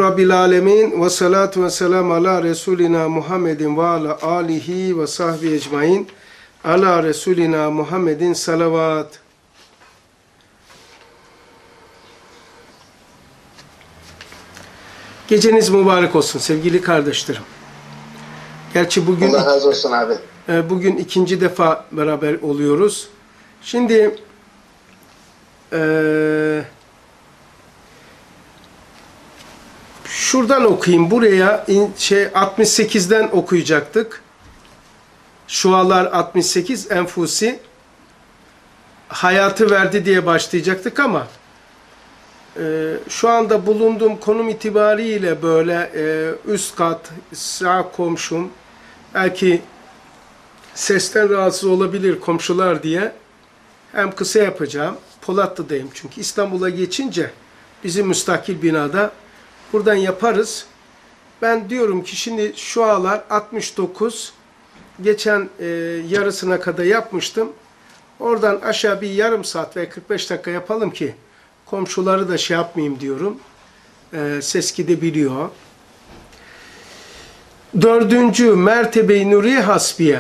Rabbil Alemin ve salatu ve selam ala Resulina Muhammedin ve ala alihi ve sahbihi ecmain. Ala Resulina Muhammedin salavat. Geceniz mübarek olsun sevgili kardeşlerim. Gerçi bugün Allah razı olsun abi. Bugün ikinci defa beraber oluyoruz. Şimdi şuradan okuyayım. Buraya 68'den okuyacaktık. Şualar 68, Enfusi hayatı verdi diye başlayacaktık ama şu anda bulunduğum konum itibariyle böyle üst kat, sağ komşum, belki sesten rahatsız olabilir komşular diye hem kısa yapacağım. Polatlı'dayım çünkü İstanbul'a geçince bizim müstakil binada buradan yaparız. Ben diyorum ki şimdi şualar 69, geçen yarısına kadar yapmıştım. Oradan aşağı bir yarım saat ve 45 dakika yapalım ki komşuları da şey yapmayayım diyorum. Ses gidebiliyor. 4. Mertebe-i Nuri Hasbiye.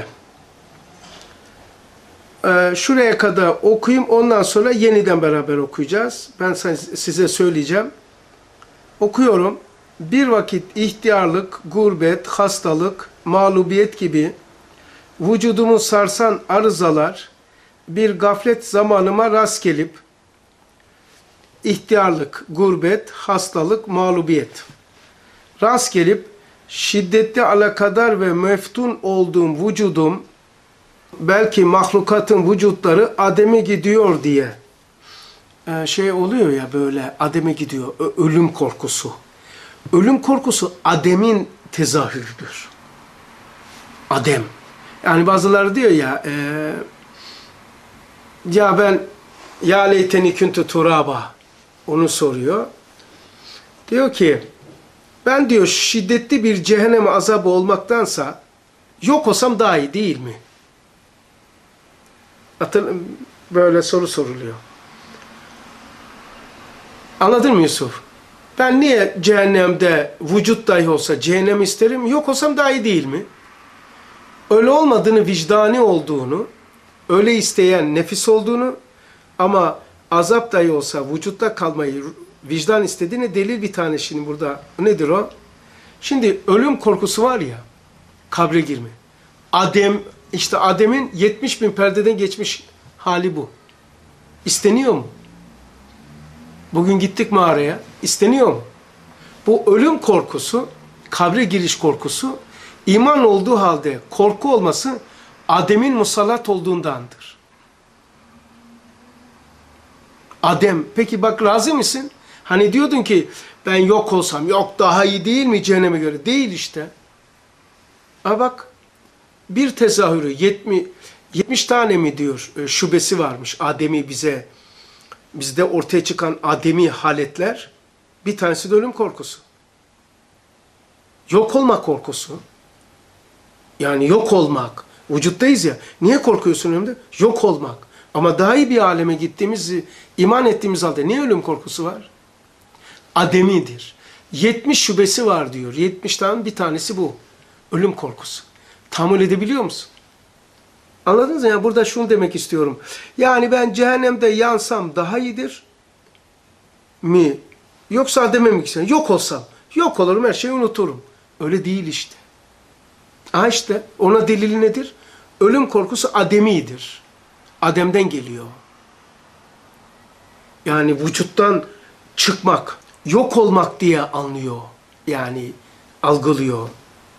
Şuraya kadar okuyayım. Ondan sonra yeniden beraber okuyacağız. Ben size söyleyeceğim. Okuyorum. Bir vakit ihtiyarlık, gurbet, hastalık, mağlubiyet gibi vücudumu sarsan arızalar bir gaflet zamanıma rast gelip ihtiyarlık, gurbet, hastalık, mağlubiyet rast gelip şiddetli alakadar ve meftun olduğum vücudum belki mahlukatın vücutları ademe gidiyor diye şey oluyor ya, böyle ademe gidiyor, ölüm korkusu. Ölüm korkusu ademin tezahürüdür. Adem. Yani bazıları diyor ya ya ben ya leyteni kuntu turaba, onu soruyor. Diyor ki ben diyor şiddetli bir cehennem azabı olmaktansa yok olsam daha iyi değil mi? Böyle soru soruluyor. Anladın mı Yusuf? Ben niye cehennemde vücut dahi olsa cehennem isterim? Yok olsam daha iyi değil mi? Öyle olmadığını, vicdani olduğunu, öyle isteyen nefis olduğunu ama azap dahi olsa vücutta kalmayı vicdan istediğine delil bir tane şimdi burada. Nedir o? Şimdi ölüm korkusu var ya, kabre girme. İşte Adem'in 70.000 perdeden geçmiş hali bu. İsteniyor mu? Bugün gittik mağaraya. İsteniyor mu? Bu ölüm korkusu, kabre giriş korkusu, iman olduğu halde korku olması Adem'in musallat olduğundandır. Adem, peki bak razı mısın? Hani diyordun ki ben yok olsam, yok daha iyi değil mi cehenneme göre? Değil işte. Ama bak bir tezahürü 70 tane mi diyor şubesi varmış Adem'i bizde ortaya çıkan ademi haletler. Bir tanesi de ölüm korkusu. Yok olmak korkusu. Yani yok olmak. Vücuttayız ya. Niye korkuyorsun önümde? Yok olmak. Ama daha iyi bir aleme gittiğimiz, iman ettiğimiz halde niye ölüm korkusu var? Ademidir. 70 şubesi var diyor. 70 tane bir tanesi bu. Ölüm korkusu. Tahammül edebiliyor musun? Anladınız mı? Yani burada şunu demek istiyorum. Yani ben cehennemde yansam daha iyidir mi? Yoksa Adem'e mi gitsem? Yok olsam. Yok olurum, her şeyi unuturum. Öyle değil işte. İşte ona delili nedir? Ölüm korkusu ademidir. Adem'den geliyor. Yani vücuttan çıkmak, yok olmak diye anlıyor. Yani algılıyor.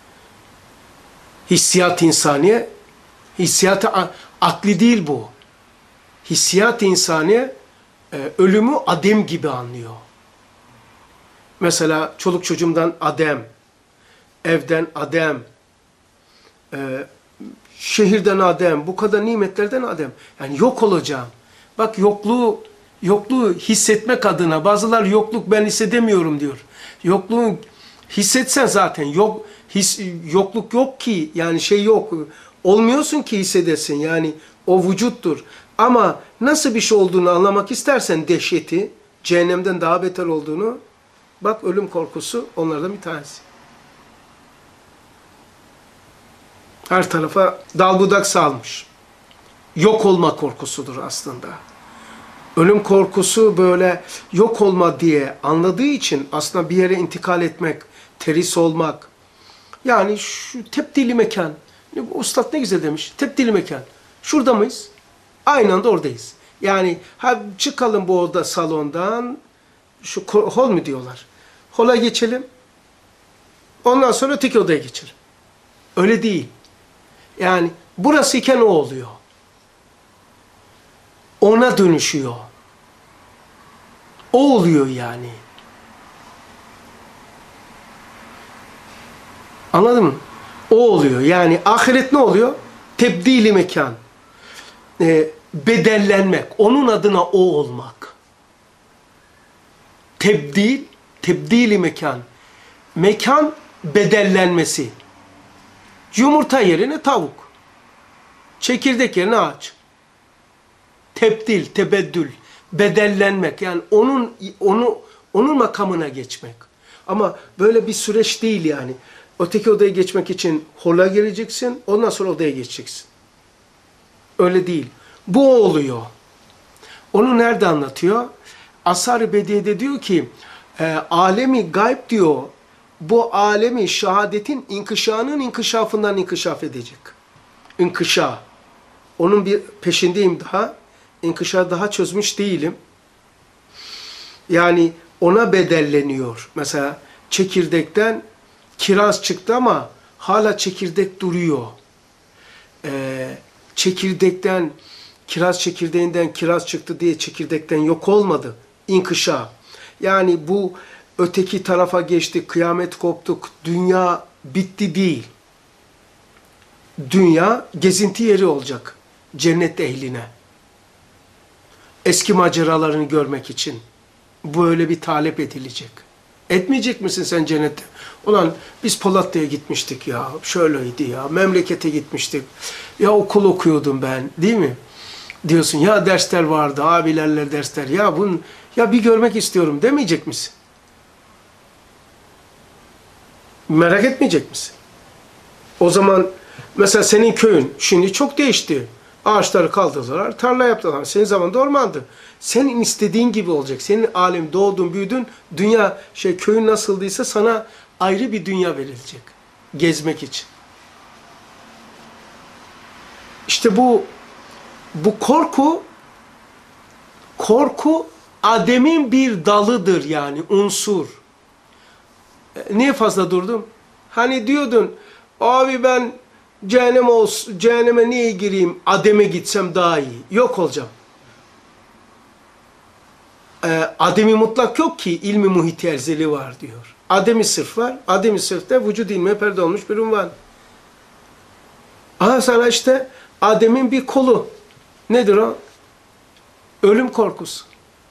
Hissiyat insaniye, hissiyat-ı akli değil bu. Hissiyat-ı insaniye ölümü adem gibi anlıyor. Mesela çoluk çocuğumdan adem, evden adem, şehirden adem, bu kadar nimetlerden adem. Yani yok olacağım. Bak yokluğu hissetmek adına bazılar yokluk ben hissedemiyorum diyor. Yokluğu hissetsen zaten yokluk yok ki, yani şey yok. Olmuyorsun ki hissedesin, yani o vücuttur. Ama nasıl bir şey olduğunu anlamak istersen dehşeti, cehennemden daha beter olduğunu, Bak ölüm korkusu onlardan bir tanesi. Her tarafa dal budak salmış. Yok olma korkusudur aslında. Ölüm korkusu böyle yok olma diye anladığı için aslında bir yere intikal etmek, teris olmak. Yani şu tebdili mekan. Ustad ne güzel demiş. Tebdili mekan. Şurada mıyız? Aynı anda oradayız. Yani çıkalım bu oda salondan. Şu hol mu diyorlar? Hola geçelim. Ondan sonra öteki odaya geçelim. Öyle değil. Yani burası iken o oluyor. Ona dönüşüyor. O oluyor yani. Anladın mı? O oluyor. Yani ahiret ne oluyor? Tebdili mekan. Bedellenmek. Onun adına o olmak. Tebdili mekan. Mekan bedellenmesi. Yumurta yerine tavuk. Çekirdek yerine ağaç. Tebdil, tebeddül, bedellenmek. Yani onun makamına geçmek. Ama böyle bir süreç değil yani. Öteki odaya geçmek için hola gireceksin, ondan sonra odaya geçeceksin. Öyle değil. Bu oluyor. Onu nerede anlatıyor? Ashar-ı Bediye'de diyor ki, alemi gayb diyor, bu alemi şehadetin inkişanın inkişafından inkişaf edecek. İnkişa. Onun bir peşindeyim daha. İnkişa daha çözmüş değilim. Yani ona bedelleniyor. Mesela çekirdekten kiraz çıktı ama hala çekirdek duruyor. Çekirdekten, kiraz çekirdeğinden kiraz çıktı diye çekirdekten yok olmadı. İnkişa. Yani bu öteki tarafa geçti, kıyamet koptuk, dünya bitti değil. Dünya gezinti yeri olacak cennet ehline. Eski maceralarını görmek için böyle bir talep edilecek. Etmeyecek misin sen cennette? Ulan biz Polatlı'ya gitmiştik ya, şöyleydi ya, memlekete gitmiştik. Ya okul okuyordum ben, değil mi? Diyorsun ya dersler vardı, abilerle dersler. Ya bir görmek istiyorum demeyecek misin? Merak etmeyecek misin? O zaman mesela senin köyün şimdi çok değişti. Ağaçları kaldırdılar, tarla yaptılar. Senin zamanında ormandı. Senin istediğin gibi olacak. Senin alem doğdun, büyüdün. Dünya, köyün nasıldıysa sana ayrı bir dünya verilecek. Gezmek için. İşte bu korku ademin bir dalıdır yani, unsur. Niye fazla durdum? Hani diyordun, abi ben cehenneme niye gireyim, ademe gitsem daha iyi. Yok olacağım. Ademi mutlak yok ki, ilmi muhiti erzeli var diyor. Ademi sırf var. Ademi sırfta vücud ilmiye perde olmuş bir unvan. Aha sana işte Adem'in bir kolu. Nedir o? Ölüm korkusu.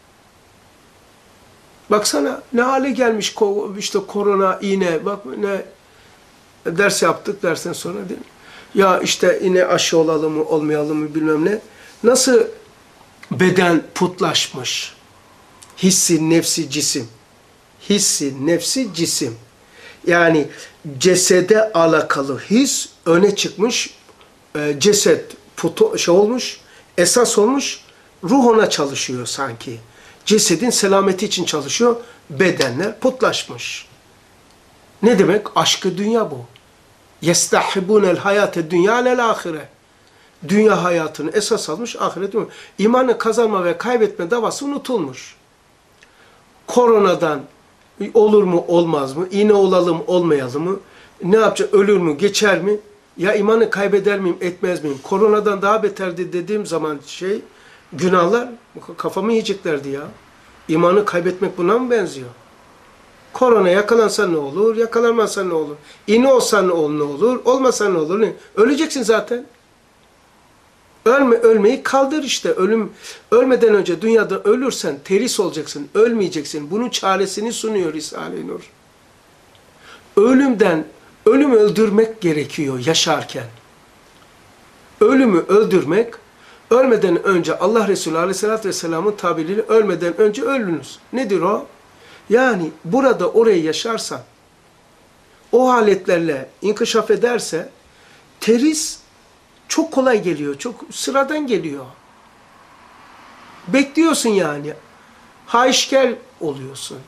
Baksana ne hale gelmiş işte korona, iğne. Bak ne ders yaptık, dersten sonra değil mi? Ya işte yine aşı olalım mı olmayalım mı bilmem ne. Nasıl beden putlaşmış. Hissi, nefsi, cisim. Hissi, nefsi, cisim. Yani cesede alakalı his öne çıkmış. Ceset olmuş, esas olmuş. Ruh ona çalışıyor sanki. Cesedin selameti için çalışıyor. Bedenler putlaşmış. Ne demek? Aşkı dünya bu. يَسْتَحِبُونَ الْحَيَاتَ dünya lel-ahire. Dünya hayatını esas almış, ahiret dünya. İmanı kazanma ve kaybetme davası unutulmuş. Koronadan olur mu olmaz mı? İğne olalım olmayalım mı? Ne yapacak? Ölür mü? Geçer mi? Ya imanı kaybeder miyim? Etmez miyim? Koronadan daha beterdi dediğim zaman günahlar kafamı yiyeceklerdi ya. İmanı kaybetmek buna mı benziyor? Korona yakalansan ne olur? Yakalanmazsan ne olur? İğne olsan ne olur? Olmasan ne olur? Öleceksin zaten. Ölmeyi kaldır işte. Ölmeden önce dünyada ölürsen teris olacaksın. Ölmeyeceksin. Bunun çaresini sunuyor Risale-i Nur. Ölümü öldürmek gerekiyor yaşarken. Ölümü öldürmek, ölmeden önce Allah Resulü Aleyhisselatü Vesselam'ın tabiriyle ölmeden önce ölünüz. Nedir o? Yani burada orayı yaşarsan, o aletlerle inkişaf ederse, teriz çok kolay geliyor, çok sıradan geliyor. Bekliyorsun yani. Haişker oluyorsun.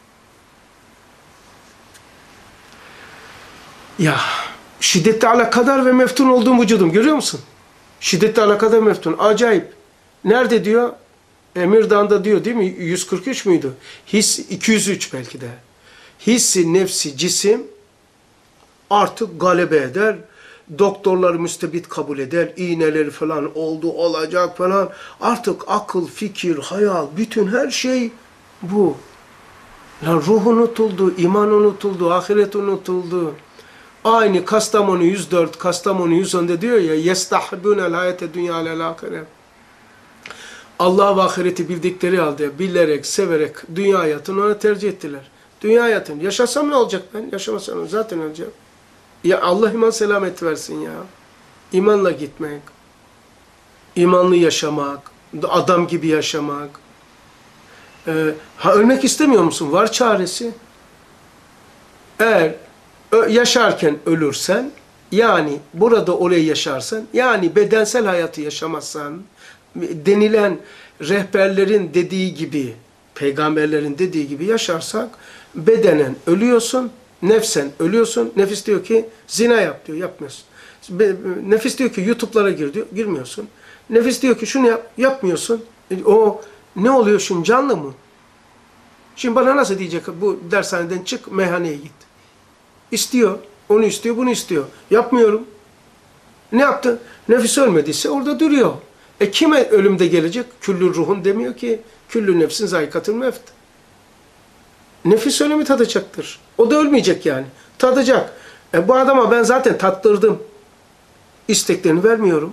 Ya şiddetli alakadar ve meftun olduğum vücudum görüyor musun? Şiddetli alakadar meftun. Acayip. Nerede diyor? Emirdağ'da diyor değil mi? 143 müydü? His 203 belki de. Hissi, nefsi, cisim artık galebe eder. Doktorlar müstebit kabul eder. İğneleri falan oldu, olacak falan. Artık akıl, fikir, hayal, bütün her şey bu. Lan ruh unutuldu, iman unutuldu, ahiret unutuldu. Aynı Kastamonu 104, Kastamonu 110'da diyor ya يَسْتَحْبُونَ الْحَيَةَ دُنْيَا عَلَى الْآخِرَةِ Allah ve ahireti bildikleri halde bilerek, severek dünya hayatını ona tercih ettiler. Dünya hayatını. Yaşasam ne olacak ben? Yaşamasam zaten öleceğim. Ya Allah iman selamet versin ya. İmanla gitmek. İmanlı yaşamak. Adam gibi yaşamak. Ölmek istemiyor musun? Var çaresi. Eğer yaşarken ölürsen, yani burada orayı yaşarsan, yani bedensel hayatı yaşamazsan, denilen rehberlerin dediği gibi, peygamberlerin dediği gibi yaşarsak, bedenen ölüyorsun, nefsen ölüyorsun. Nefis diyor ki zina yap diyor, yapmıyorsun. Nefis diyor ki YouTube'lara gir diyor, girmiyorsun. Nefis diyor ki şunu yap, yapmıyorsun. O ne oluyor şimdi, canlı mı? Şimdi bana nasıl diyecek, bu dershaneden çık, meyhaneye git. İstiyor, onu istiyor, bunu istiyor. Yapmıyorum. Ne yaptı? Nefis ölmediyse orada duruyor. Kime ölümde gelecek? Küllü ruhun demiyor ki, küllü nefsin zayikatül mevt. Nefis ölümü tadacaktır. O da ölmeyecek yani. Tadacak. Bu adama ben zaten tattırdım. İsteklerini vermiyorum.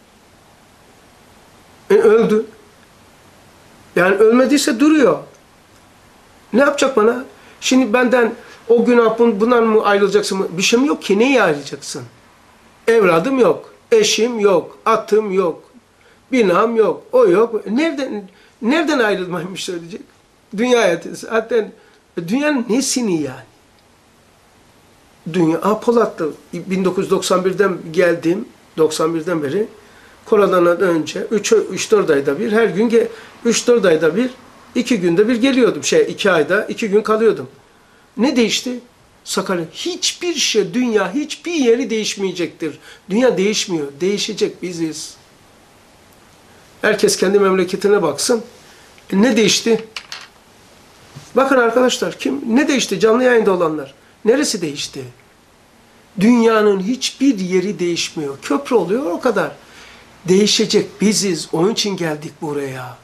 Öldü. Yani ölmediyse duruyor. Ne yapacak bana? Şimdi benden o günah bundan mı ayrılacaksın mı? Bir şeyim yok ki. Neyi ayrılacaksın? Evladım yok. Eşim yok. Atım yok. Binam yok. O yok. Nereden ayrılmaymış söyleyecek? Dünya hayatı. Zaten dünyanın nesini yani? Dünya, Polat'ta 1991'den geldim. 91'den beri. Koronadan önce 3-4 ayda bir, her gün 3-4 ayda bir, 2 günde bir geliyordum. 2 ayda 2 gün kalıyordum. Ne değişti? Sakarya. Hiçbir şey, dünya hiçbir yeri değişmeyecektir. Dünya değişmiyor. Değişecek biziz. Herkes kendi memleketine baksın. Ne değişti? Bakın arkadaşlar, ne değişti? Canlı yayında olanlar. Neresi değişti? Dünyanın hiçbir yeri değişmiyor. Köprü oluyor, o kadar. Değişecek biziz. Onun için geldik buraya.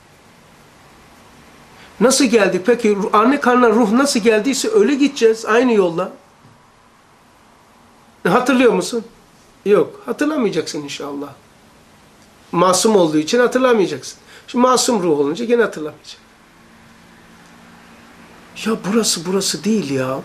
Nasıl geldik? Peki anne karnına ruh nasıl geldiyse öyle gideceğiz. Aynı yolla. Hatırlıyor musun? Yok. Hatırlamayacaksın inşallah. Masum olduğu için hatırlamayacaksın. Şimdi masum ruh olunca gene hatırlamayacaksın. Ya burası değil ya.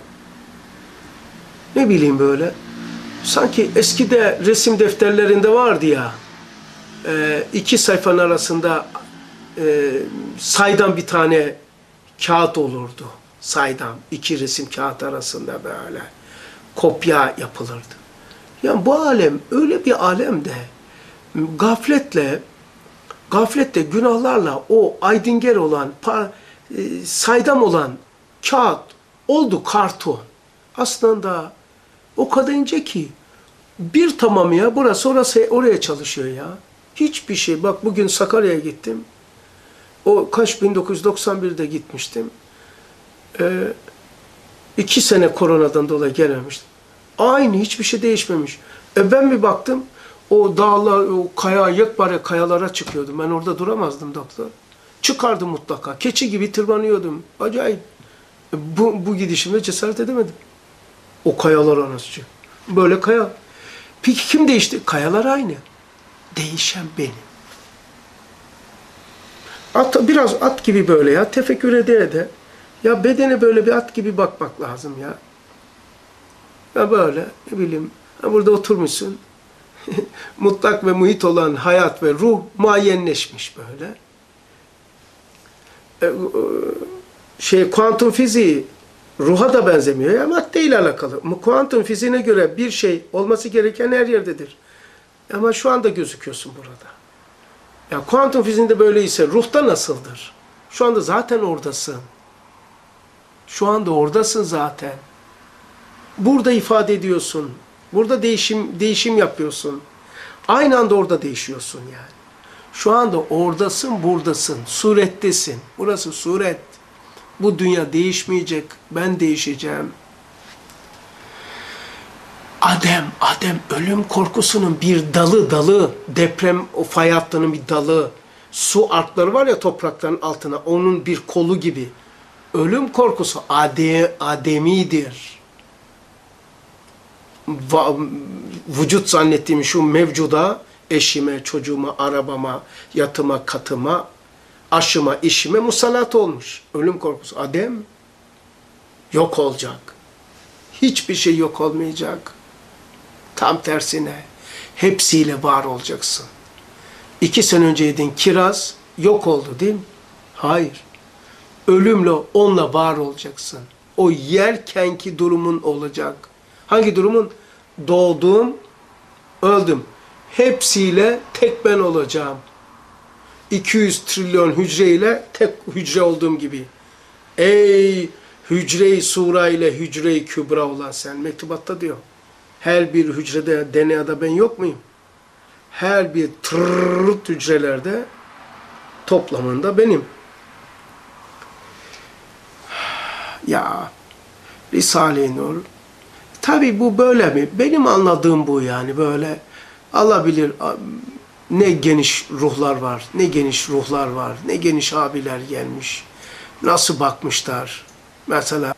Ne bileyim böyle. Sanki eskide resim defterlerinde vardı ya. 2 sayfanın arasında saydam bir tane kağıt olurdu. Saydam. 2 resim kağıt arasında böyle kopya yapılırdı. Yani bu alem öyle bir alemde gafletle, günahlarla o aydinger olan, saydam olan kağıt oldu karton. Aslında o kadar ince ki bir tamam ya, orası oraya çalışıyor ya. Hiçbir şey. Bak bugün Sakarya'ya gittim. O 1991'de gitmiştim. 2 sene koronadan dolayı gelememiştim. Aynı, hiçbir şey değişmemiş. Ben bir baktım, o dağlar, o yekpare kayalara çıkıyordum. Ben orada duramazdım doktor. Çıkardım mutlaka. Keçi gibi tırmanıyordum. Acayip. Bu gidişimde cesaret edemedim. O kayalar anasıcı. Böyle kaya. Peki kim değişti? Kayalar aynı. Değişen benim. Biraz at gibi böyle ya. Tefekkür ede. Ya bedene böyle bir at gibi bakmak lazım ya. Ya böyle ne bileyim. Burada oturmuşsun. Mutlak ve muhit olan hayat ve ruh muayyenleşmiş böyle. Kuantum fiziği ruha da benzemiyor ya, maddeyle alakalı. Kuantum fiziğine göre bir şey olması gereken her yerdedir. Ama şu anda gözüküyorsun burada. Ya kuantum fiziğinde böyleyse ruhta nasıldır? Şu anda zaten oradasın. Şu anda oradasın zaten. Burada ifade ediyorsun. Burada değişim yapıyorsun. Aynı anda orada değişiyorsun yani. Şu anda oradasın, buradasın. Surettesin. Burası suret. Bu dünya değişmeyecek. Ben değişeceğim. Adem ölüm korkusunun bir dalı. Deprem o fay hattının bir dalı. Su arkları var ya toprakların altına. Onun bir kolu gibi. Ölüm korkusu ademidir. Vücut zannettiğim şu mevcuda, eşime, çocuğuma, arabama, yatıma, katıma, aşıma, işime musallat olmuş. Ölüm korkusu. Adem yok olacak. Hiçbir şey yok olmayacak. Tam tersine hepsiyle var olacaksın. 2 sene önce yediğin kiraz yok oldu değil mi? Hayır. Ölümle, onunla var olacaksın. O yerkenki durumun olacak. Hangi durumun? Doğdum, öldüm. Hepsiyle tek ben olacağım. 200 trilyon hücreyle tek hücre olduğum gibi. Ey hücre-i sura ile hücre-i kübra olan sen. Mektubatta diyor. Her bir hücrede, DNA'da ben yok muyum? Her bir tırrrt hücrelerde toplamında benim. Ya Risale-i Nur. Tabii bu böyle mi? Benim anladığım bu yani böyle. Allah bilir ne geniş ruhlar var, ne geniş ruhlar var, ne geniş abiler gelmiş. Nasıl bakmışlar. Mesela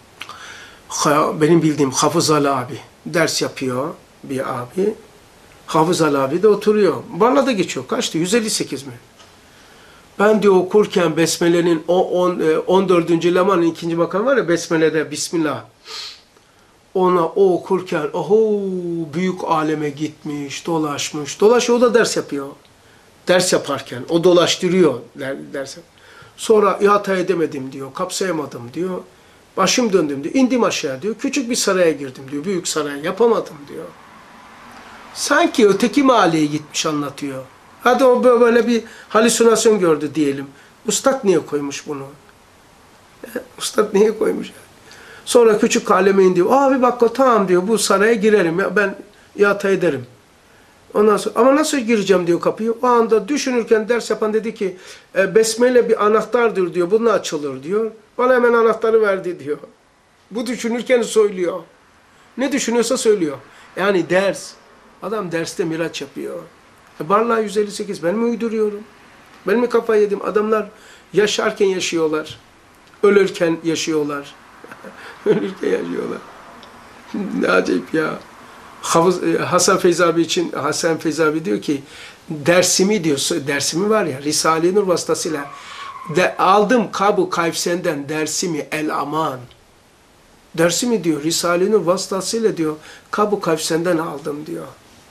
benim bildiğim Hafız Ali abi ders yapıyor bir abi. Hafız Ali abi de oturuyor. Barla'da geçiyor. Kaçtı? 158 mi? Ben diyor okurken Besmele'nin o 14. lemanın 2. makamı var ya Besmele'de Bismillah. Ona o okurken oho büyük aleme gitmiş, dolaşmış. Dolaşıyor o da ders yapıyor. Ders yaparken o dolaştırıyor ders. Sonra ihata edemedim diyor, kapsayamadım diyor. Başım döndüm diyor, indim aşağı diyor. Küçük bir saraya girdim diyor, büyük saraya yapamadım diyor. Sanki öteki mahalleye gitmiş anlatıyor. Hadi o böyle bir halüsinasyon gördü diyelim. Ustad niye koymuş bunu? Ustad niye koymuş? Sonra küçük kaleme indi. Abi bak tamam diyor bu saraya girerim ya ben ihata ederim. Ondan sonra ama nasıl gireceğim diyor kapıyı. O anda düşünürken ders yapan dedi ki besmele bir anahtardır diyor. Bununla açılır diyor. Bana hemen anahtarı verdi diyor. Bu düşünürken söylüyor. Ne düşünüyorsa söylüyor. Yani ders. Adam derste miraç yapıyor. Barla 158 ben mi uyduruyorum? Ben mi kafayı yedim? Adamlar yaşarken yaşıyorlar. Ölürken yaşıyorlar. Ölürken yaşıyorlar. Ne acayip ya. Hasan Feyzi abi için Hasan Feyzi abi diyor ki dersimi diyor, dersimi var ya Risale-i Nur vasıtasıyla aldım Kabu Kayfsen'den dersimi el aman. Dersimi diyor Risale-i Nur vasıtasıyla diyor Kabu Kayfsen'den aldım diyor.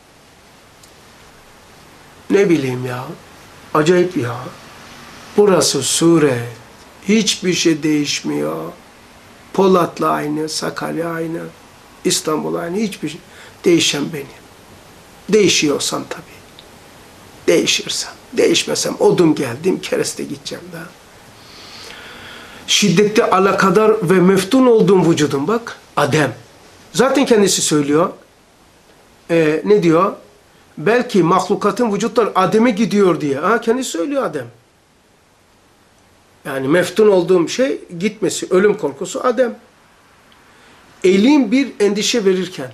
Ne bileyim ya. Acayip ya. Burası sure. Hiçbir şey değişmiyor. Polat'la aynı, Sakarya aynı, İstanbul aynı. Hiçbir şey. Değişen benim. Değişiyorsam tabii. Değişirsem. Değişmesem odum geldim kereste gideceğim daha. Şiddetli alakadar ve meftun olduğum vücudum bak. Adem. Zaten kendisi söylüyor. Ne diyor? Belki mahlukatın vücutları Adem'e gidiyor diye. Kendisi söylüyor Adem. Yani meftun olduğum şey gitmesi, ölüm korkusu Adem. Elim bir endişe verirken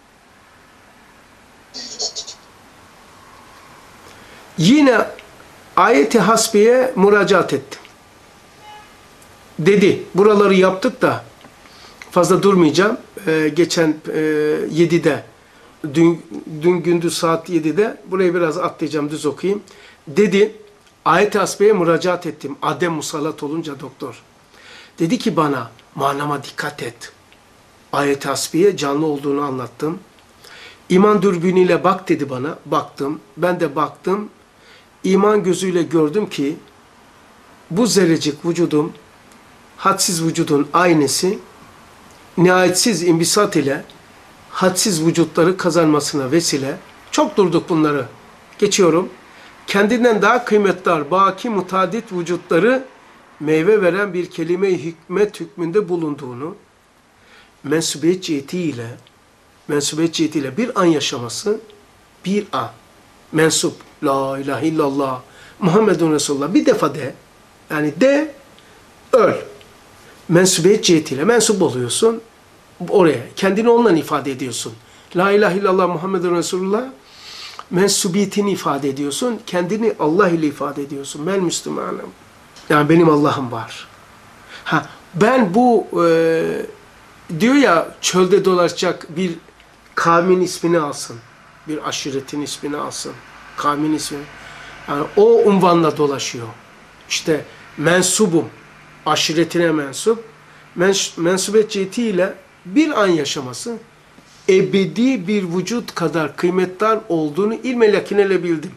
yine ayet-i hasbiyeye müracaat ettim. Dedi, buraları yaptık da fazla durmayacağım. Geçen 7'de, dün gündüz saat 7'de, burayı biraz atlayacağım, düz okuyayım. Dedi, ayet-i hasbiyeye müracaat ettim. Adem musallat olunca doktor. Dedi ki bana, manama dikkat et. Ayet-i hasbiye canlı olduğunu anlattım. İman dürbünüyle bak dedi bana. Baktım. Ben de baktım. İman gözüyle gördüm ki bu zerrecik vücudum hadsiz vücudun aynesi, nihayetsiz imbisat ile hadsiz vücutları kazanmasına vesile. Çok durduk bunları. Geçiyorum. Kendinden daha kıymetli, baki mutadit vücutları meyve veren bir kelime-i hikmet hükmünde bulunduğunu, mensubiyet cihetiyle bir an yaşaması, bir an. Mensup, la ilahe illallah, Muhammedun Resulullah, bir defa de, yani de, öl. Mensubiyet cihetiyle mensup oluyorsun, oraya, kendini onunla ifade ediyorsun. La ilahe illallah, Muhammedun Resulullah, mensubiyetini ifade ediyorsun, kendini Allah ile ifade ediyorsun. Ben Müslümanım. Yani benim Allah'ım var. Ben bu diyor ya, çölde dolaşacak bir kavmin ismini alsın. Bir aşiretin ismini alsın. Kavmin ismini. Yani o unvanla dolaşıyor. İşte mensubum. Aşiretine mensup. Mensubiyet cihetiyle bir an yaşaması, ebedi bir vücut kadar kıymetli olduğunu ilm-i lakineyle bildim.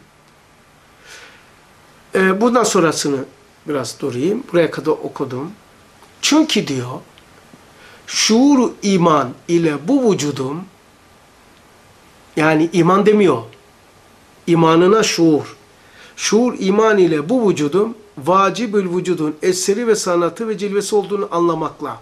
Bundan sonrasını biraz durayım. Buraya kadar okudum. Çünkü diyor, şuur iman ile bu vücudum, yani iman demiyor, imanına şuur. Şuur iman ile bu vücudum, vacibül vücudun eseri ve sanatı ve cilvesi olduğunu anlamakla.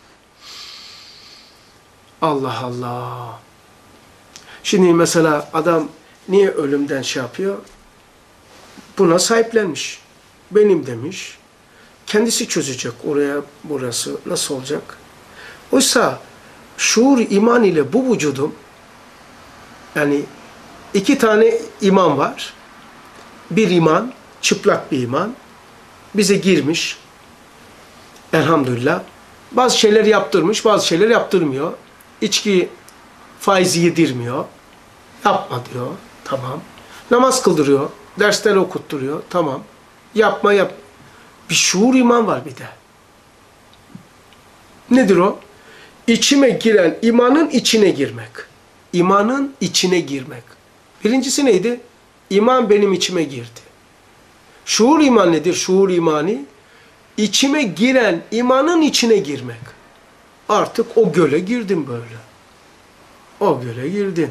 Allah Allah. Şimdi mesela adam niye ölümden şey yapıyor? Buna sahiplenmiş. Benim demiş. Kendisi çözecek oraya, burası nasıl olacak? Oysa şuur iman ile bu vücudum, yani iki tane iman var. Bir iman, çıplak bir iman. Bize girmiş. Elhamdülillah. Bazı şeyler yaptırmış, bazı şeyler yaptırmıyor. İçki, faiz yedirmiyor. Yapma diyor. Tamam. Namaz kıldırıyor. Dersler okutturuyor. Tamam. Yapma yap. Bir şuur iman var bir de. Nedir o? İçime giren imanın içine girmek. İmanın içine girmek. Birincisi neydi? İman benim içime girdi. Şuur iman nedir? Şuur imani. İçime giren imanın içine girmek. Artık o göle girdin böyle. O göle girdin.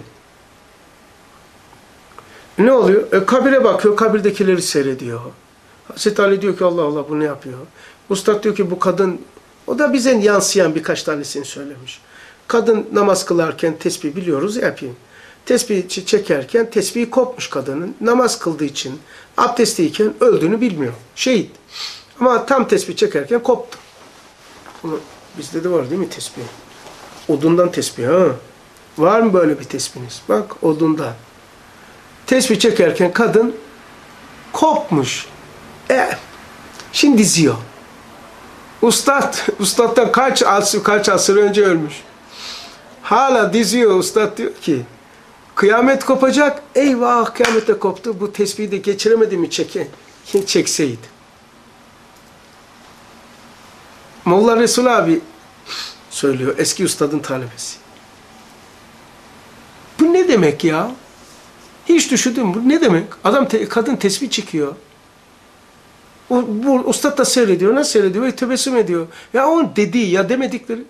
Ne oluyor? Kabire bakıyor, kabirdekileri seyrediyor. Hazreti Ali diyor ki Allah Allah bu ne yapıyor? Ustad diyor ki bu kadın, o da bize yansıyan birkaç tanesini söylemiş. Kadın namaz kılarken tesbih biliyoruz ya yapayım. Tesbih çekerken tesbihi kopmuş kadının. Namaz kıldığı için abdestliyken öldüğünü bilmiyor. Şehit. Ama tam tesbih çekerken koptu. Bunu, bizde de var değil mi tesbih? Odundan tesbih ha. Var mı böyle bir tesbihiniz? Bak odundan. Tesbih çekerken kadın kopmuş. Şimdi diziyor. Ustad'dan kaç asır önce ölmüş. Hala diziyor. Ustad diyor ki kıyamet kopacak. Eyvah kıyamete koptu. Bu tesbihi de geçiremedi mi çekseydi. Molla Resul abi söylüyor. Eski ustadın talebesi. Bu ne demek ya? Hiç düşündün mü? Bu ne demek? Kadın tesbih çekiyor. Bu ustad da seyrediyor. Nasıl seyrediyor? Ve tebessüm ediyor. Ya onun dediği ya demedikleri.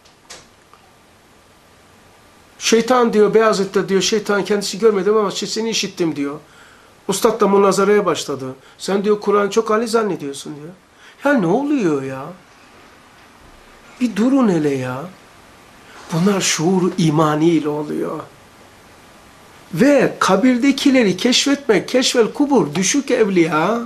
Şeytan diyor, Beyazıt'ta diyor, şeytan kendisi görmedim ama sesini işittim diyor. Ustad da münazaraya başladı. Sen diyor Kur'an çok ali zannediyorsun diyor. Ya ne oluyor ya? Bir durun hele ya. Bunlar şuur imaniyle oluyor. Ve kabirdekileri keşfetmek, keşfel kubur, düşük evliya.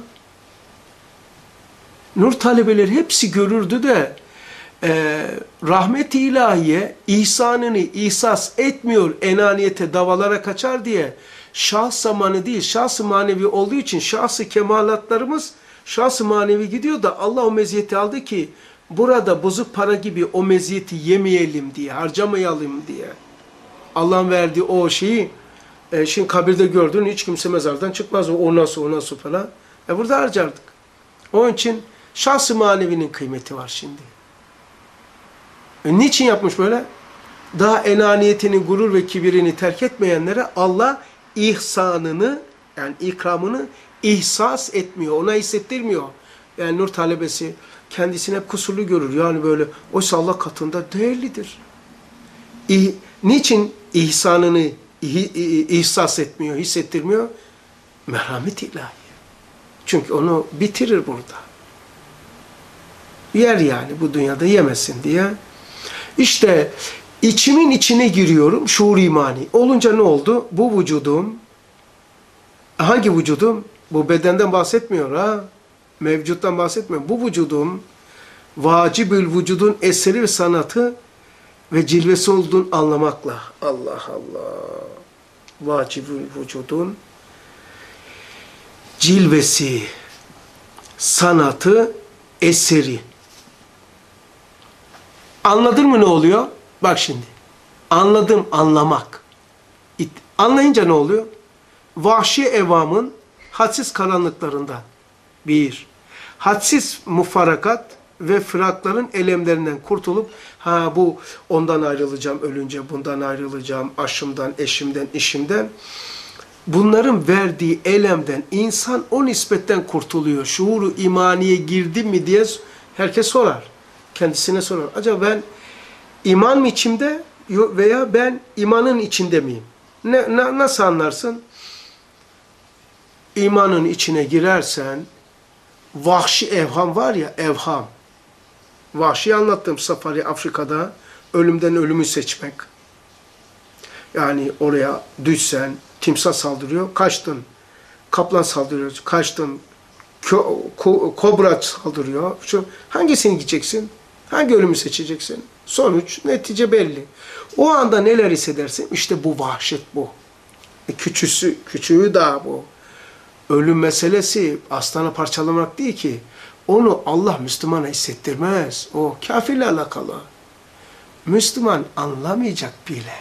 Nur talebeleri hepsi görürdü de rahmet-i ilahiye ihsanını ihsas etmiyor, enaniyete, davalara kaçar diye şahs zamanı değil, şahs-ı manevi olduğu için şahs-ı kemalatlarımız şahs-ı manevi gidiyor da Allah o meziyeti aldı ki burada bozuk para gibi o meziyeti yemeyelim diye, harcamayalım diye. Allah'ın verdiği o şeyi şimdi kabirde gördüğün hiç kimse mezardan çıkmaz. O nasıl falan. Burada harcardık. Onun için şahs-ı manevinin kıymeti var şimdi. Niçin yapmış böyle? Daha enaniyetini, gurur ve kibirini terk etmeyenlere Allah ihsanını, yani ikramını ihsas etmiyor. Ona hissettirmiyor. Yani nur talebesi kendisini hep kusurlu görür. Yani böyle oysa Allah katında değerlidir. Niçin ihsanını ihsas etmiyor, hissettirmiyor? Merhamet ilahi. Çünkü onu bitirir burada. Yer yani bu dünyada yemesin diye. İşte içimin içine giriyorum şuur imani. Olunca ne oldu? Bu vücudum, hangi vücudum? Bu bedenden bahsetmiyor ha. Mevcuttan bahsetmiyor. Bu vücudum vacibül vücudun eseri ve sanatı ve cilvesi olduğunu anlamakla. Allah Allah. Vacibül vücudun cilvesi, sanatı, eseri. Anladın mı ne oluyor? Bak şimdi. Anladım, anlamak. Anlayınca ne oluyor? Vahşi evamın hadsiz karanlıklarından. Bir. Hadsiz mufarakat ve fırakların elemlerinden kurtulup bu ondan ayrılacağım ölünce, bundan ayrılacağım, aşımdan, eşimden, işimden. Bunların verdiği elemden insan o nispetten kurtuluyor. Şuuru imaniye girdi mi diye herkes sorar. Kendisine sorar. Acaba ben iman mı içimde veya ben imanın içinde miyim? Nasıl anlarsın? İmanın içine girersen vahşi evham var ya, evham. Vahşi anlattığım safari Afrika'da ölümden ölümü seçmek. Yani oraya düşsen, timsah saldırıyor, kaçtın. Kaplan saldırıyor, kaçtın. Kobra saldırıyor. Hangisini gideceksin? Hangi ölümü seçeceksin? Sonuç, netice belli. O anda neler hissedersin? İşte bu vahşet bu. Küçüğü daha bu. Ölüm meselesi aslanı parçalamak değil ki. Onu Allah Müslümana hissettirmez. O kafirle alakalı. Müslüman anlamayacak bile.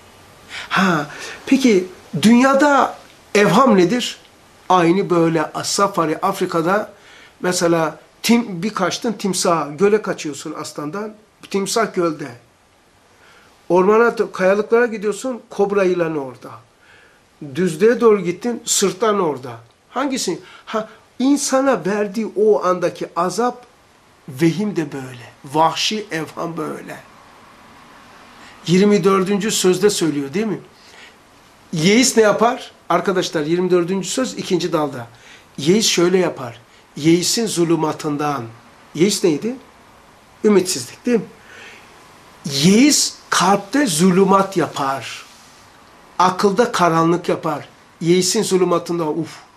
Peki dünyada evham nedir? Aynı böyle safari Afrika'da mesela bir kaçtın timsaha, göle kaçıyorsun aslandan. Timsah gölde. Ormana, kayalıklara gidiyorsun, kobra yılanı orada. Düzlüğe doğru gittin, sırtlan orada. Hangisi? İnsana verdiği o andaki azap, vehim de böyle. Vahşi evham böyle. 24. sözde söylüyor değil mi? Yeis ne yapar? Arkadaşlar 24. söz 2. dalda. Yeis şöyle yapar. Yeisin zulümatından. Yeis neydi? Ümitsizlik değil mi? Yeis kalpte zulümat yapar. Akılda karanlık yapar. Yeisin zulümatında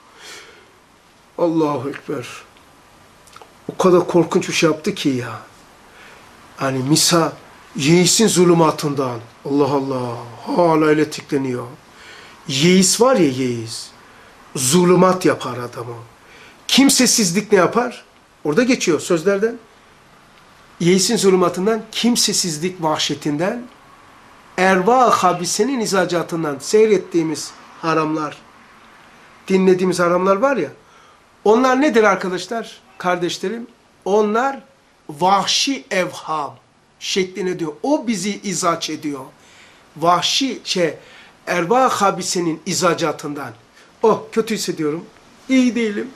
Allahu Ekber. O kadar korkunç bir şey yaptı ki ya. Hani yeisin zulümatından. Allah Allah. Hala öyle tikleniyor. Yeis var ya, yeis. Zulümat yapar adamı. Kimsesizlik ne yapar? Orada geçiyor sözlerden. Yeisin zulümatından, kimsesizlik vahşetinden, erva habisenin izacatından seyrettiğimiz haramlar, dinlediğimiz haramlar var ya, onlar nedir arkadaşlar, kardeşlerim? Onlar vahşi evham şeklinde diyor. O bizi izac ediyor. Vahşi erva habisenin izacatından. Kötü hissediyorum. İyi değilim.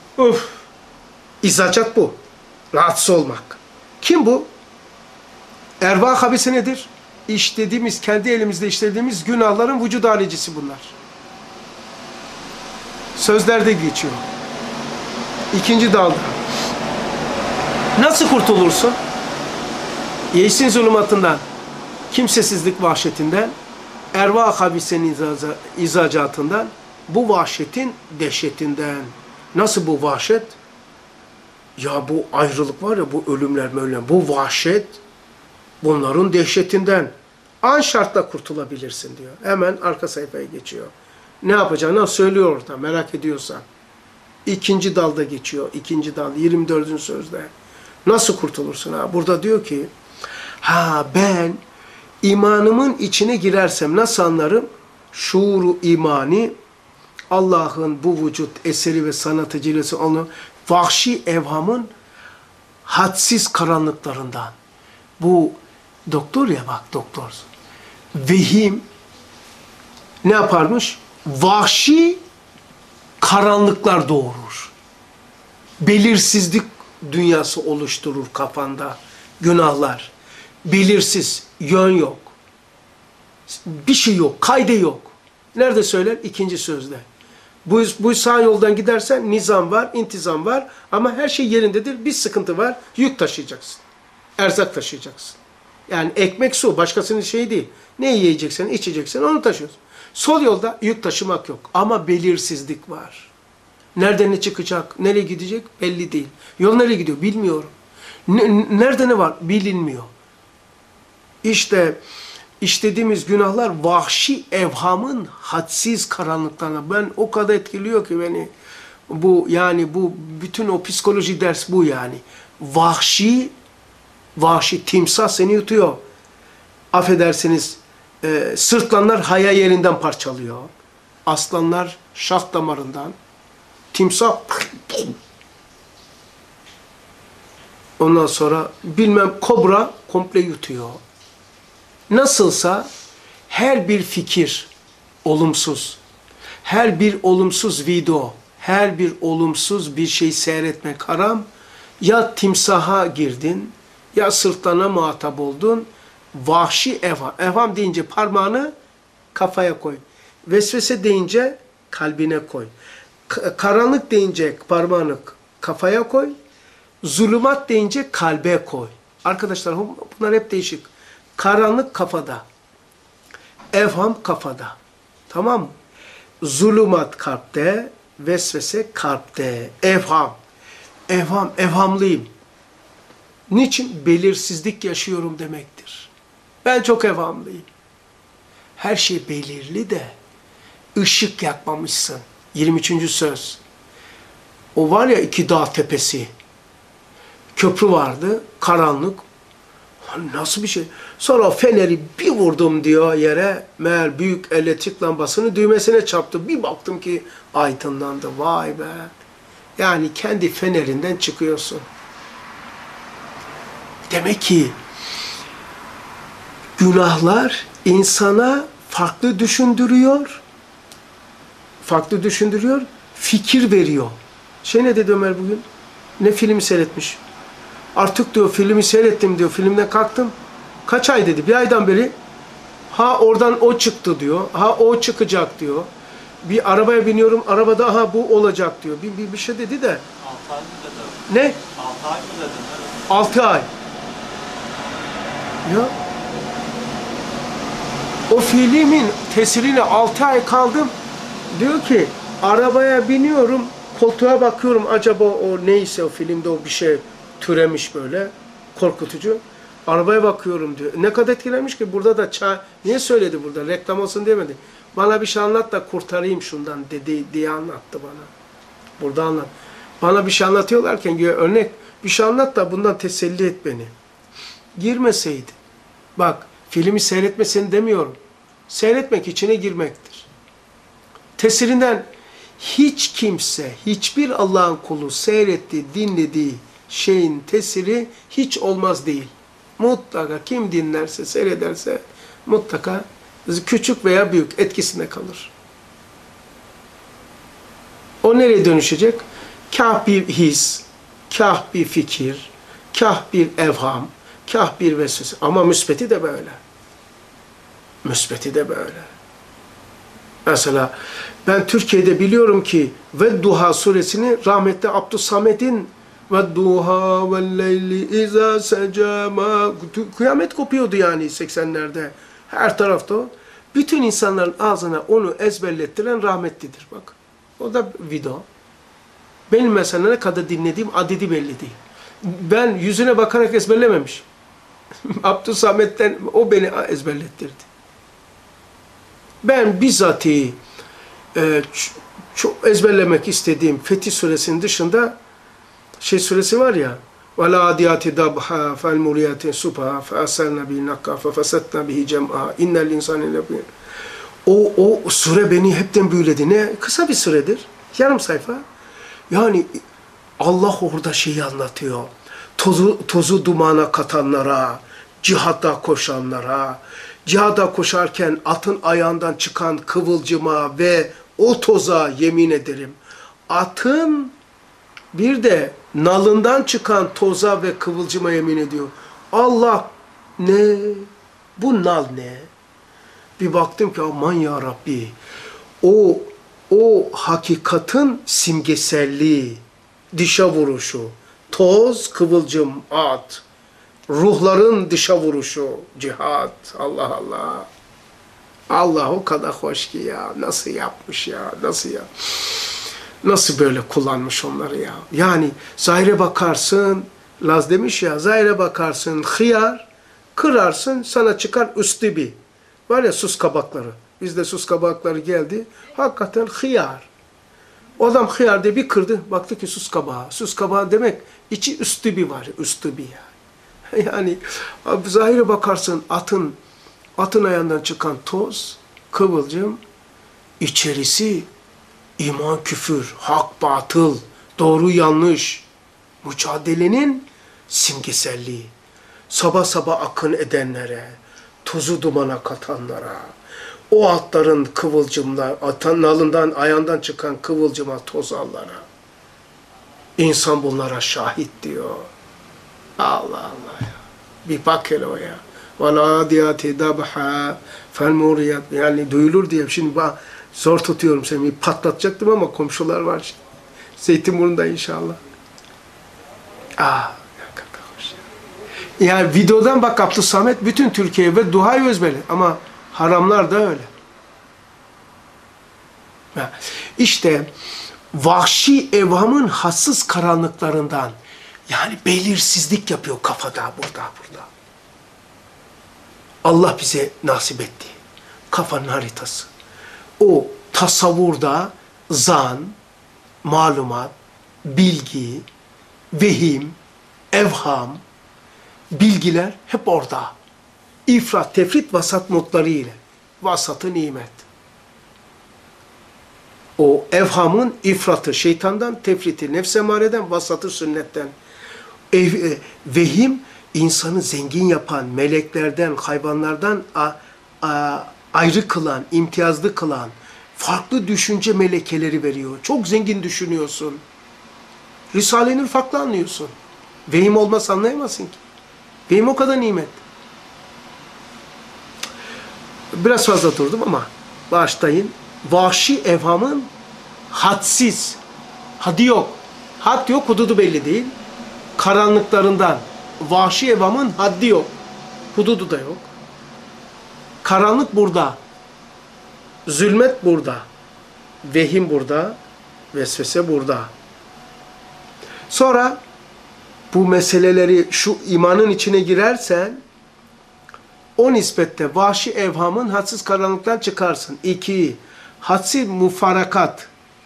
İzacat bu. Rahatsız olmak. Kim bu? Erva habise nedir? İşlediğimiz, kendi elimizde işlediğimiz günahların vücud halicisi bunlar. Sözlerde geçiyor. 2. dalda. Nasıl kurtulursun? Yeisin zulümatından, kimsesizlik vahşetinden, erva habisenin izacatından, bu vahşetin dehşetinden. Nasıl bu vahşet? Ya bu ayrılık var ya, bu ölümler, bu vahşet, bunların dehşetinden an şartla kurtulabilirsin diyor. Hemen arka sayfaya geçiyor. Ne yapacağını söylüyor orada, merak ediyorsan. 2. dalda geçiyor. 2. dal 24. sözde. Nasıl kurtulursun? Burada diyor ki, ben imanımın içine girersem nasıl anlarım? Şuuru imani, Allah'ın bu vücut eseri ve sanatı cilvesi, onu vahşi evhamın hadsiz karanlıklarından. Bu doktor ya, bak doktor. Vehim ne yaparmış? Vahşi karanlıklar doğurur. Belirsizlik dünyası oluşturur kafanda. Günahlar. Belirsiz, yön yok. Bir şey yok, kaydı yok. Nerede söyler? İkinci sözde. Bu sağ yoldan gidersen nizam var, intizam var ama her şey yerindedir. Bir sıkıntı var, yük taşıyacaksın. Erzak taşıyacaksın. Yani ekmek, su, başkasının şeyi değil. Ne yiyeceksen, içeceksen onu taşıyorsun. Sol yolda yük taşımak yok ama belirsizlik var. Nerede ne çıkacak, nereye gidecek belli değil. Yol nereye gidiyor bilmiyorum. Nerede ne var bilinmiyor. İşte işlediğimiz günahlar vahşi evhamın hadsiz karanlıklarına. Ben o kadar etkiliyor ki beni. Bu yani bu bütün o psikoloji ders bu yani. Vahşi timsah seni yutuyor. Affedersiniz sırtlanlar haya yerinden parçalıyor. Aslanlar şah damarından. Timsah ondan sonra bilmem kobra komple yutuyor. Nasılsa her bir fikir olumsuz, her bir olumsuz video, her bir olumsuz bir şey seyretmek haram. Ya timsaha girdin, ya sırtlana muhatap oldun. Vahşi evham. Evham deyince parmağını kafaya koy. Vesvese deyince kalbine koy. Karanlık deyince parmağını kafaya koy. Zulümat deyince kalbe koy. Arkadaşlar bunlar hep değişik. Karanlık kafada. Evham kafada. Tamam mı? Zulümat kalpte. Vesvese kalpte. Evham. Evhamlıyım. Niçin? Belirsizlik yaşıyorum demektir. Ben çok evhamlıyım. Her şey belirli de ışık yakmamışsın. 23. söz. O var ya iki dağ tepesi. Köprü vardı, karanlık. Nasıl bir şey? Sonra feneri bir vurdum diyor yere. Meğer büyük elektrik lambasının düğmesine çarptı. Bir baktım ki aydınlandı. Vay be. Yani kendi fenerinden çıkıyorsun. Demek ki günahlar insana farklı düşündürüyor. Farklı düşündürüyor. Fikir veriyor. Ne dedi Ömer bugün? Ne filmi seyretmiş? Artık diyor filmi seyrettim diyor. Filmden kalktım. Kaç ay dedi? Bir aydan beri. Ha oradan o çıktı diyor. Ha o çıkacak diyor. Bir arabaya biniyorum. Arabada aha bu olacak diyor. Bir şey dedi de. 6 ay mı dedi? Ne? 6 ay mı dedi? 6 ay. Ya. O filmin tesirine 6 ay kaldım. Diyor ki arabaya biniyorum. Koltuğa bakıyorum. Acaba o neyse o filmde o bir şey türemiş böyle. Korkutucu. Arabaya bakıyorum diyor. Ne kadar etkilenmiş ki burada da çay. Niye söyledi burada? Reklam olsun demedi. Bana bir şey anlat da kurtarayım şundan dedi diye anlattı bana. Burada anlat. Bana bir şey anlatıyorlarken örnek bir şey anlat da bundan teselli et beni. Girmeseydi. Bak filmi seyretmesini demiyorum. Seyretmek içine girmektir. Tesirinden hiç kimse, hiçbir Allah'ın kulu seyrettiği, dinlediği şeyin tesiri hiç olmaz değil. Mutlaka kim dinlerse, seyrederse mutlaka küçük veya büyük etkisinde kalır. O nereye dönüşecek? Kah bir his, kah bir fikir, kah bir evham, kah bir vesvese. Ama müsbeti de böyle. Müsbeti de böyle. Mesela ben Türkiye'de biliyorum ki Vedduha suresini rahmetli Abdüssamed'in Vedduha velleyli izâ secâmâ kıyamet kopuyordu yani 80'lerde. Her tarafta o. Bütün insanların ağzına onu ezberlettiren rahmetlidir bak. O da video. Benim mesela ne kadar dinlediğim adedi belli değil. Ben yüzüne bakarak ezberlememişim. Abdüssamed'den o beni ezberlettirdi. Ben bizzatihi çok ezberlemek istediğim Fetih Suresinin dışında suresi var ya وَلَا عَدِيَاتِ دَبْحَا فَالْمُرِيَاتِ سُبْحَا فَأَسَرْنَا بِهِ نَقَّا فَفَسَتْنَا بِهِ جَمْعًا اِنَّ الْاِنْسَانِ لَبِينَ O sure beni hepten büyüledi. Ne? Kısa bir süredir. Yarım sayfa. Yani Allah orada şeyi anlatıyor. Tozu dumana katanlara, cihada koşanlara, cihada koşarken atın ayağından çıkan kıvılcıma ve o toza yemin ederim. Atın Bir de nalından çıkan toza ve kıvılcıma yemin ediyor. Allah ne? Bu nal ne? Bir baktım ki aman ya Rabbi. O hakikatin simgeselliği, dışa vuruşu, toz, kıvılcım, at, ruhların dışa vuruşu, cihat, Allah Allah. Allah o kadar hoş ki ya, nasıl yapmış ya, nasıl böyle kullanmış onları ya. Yani zahire bakarsın, Laz demiş ya, zahire bakarsın hıyar, kırarsın sana çıkar üstübi. Var ya sus kabakları. Bizde sus kabakları geldi. Hakikaten hıyar. O adam hıyar diye bir kırdı. Baktı ki sus kabağı. Sus kabağı demek içi üstübi var. Üstübi yani. Yani zahire bakarsın atın ayağından çıkan toz, kıvılcım, içerisi iman küfür, hak batıl, doğru yanlış, mücadelenin simgeselliği. Sabah sabah akın edenlere, tozu dumana katanlara, o atların kıvılcımlar, atın nalından, ayağından çıkan kıvılcıma tozallara. İnsan bunlara şahit diyor. Allah Allah ya. Bir bak hele o ya. وَالْعَادِيَاتِ دَبْحًا فَالْمُورِيَاتِ Yani duyulur diye. Şimdi zor tutuyorum seni. Patlatacaktım ama komşular var şimdi. Zeytinburnu'nda inşallah. Yani videodan bak Abdülsamet bütün Türkiye ve duayı özbeli. Ama haramlar da öyle. İşte vahşi evhamın hassız karanlıklarından yani belirsizlik yapıyor kafada, burada. Allah bize nasip etti. Kafanın haritası. O tasavvurda zan, malumat, bilgi, vehim, evham, bilgiler hep orada. İfrat, tefrit, vasat notları ile. Vasatı nimet. O evhamın ifratı şeytandan, tefriti nefs-i emareden, vasatı sünnetten. Vehim, insanı zengin yapan, meleklerden, hayvanlardan ayrı kılan, imtiyazlı kılan, farklı düşünce melekeleri veriyor. Çok zengin düşünüyorsun. Risale-i Nur farklı anlıyorsun. Vehim olmazsa anlayamazsın ki. Vehim o kadar nimet. Biraz fazla durdum ama bağışlayın. Vahşi evhamın hadsiz, haddi yok. Had yok, hududu belli değil. Karanlıklarından. Vahşi evhamın haddi yok. Hududu da yok. Karanlık burada. Zulmet burada. Vehim burada. Vesvese burada. Sonra bu meseleleri şu imanın içine girersen o nispette vahşi evhamın hadsiz karanlıktan çıkarsın. 2. Hadsiz mufarakat.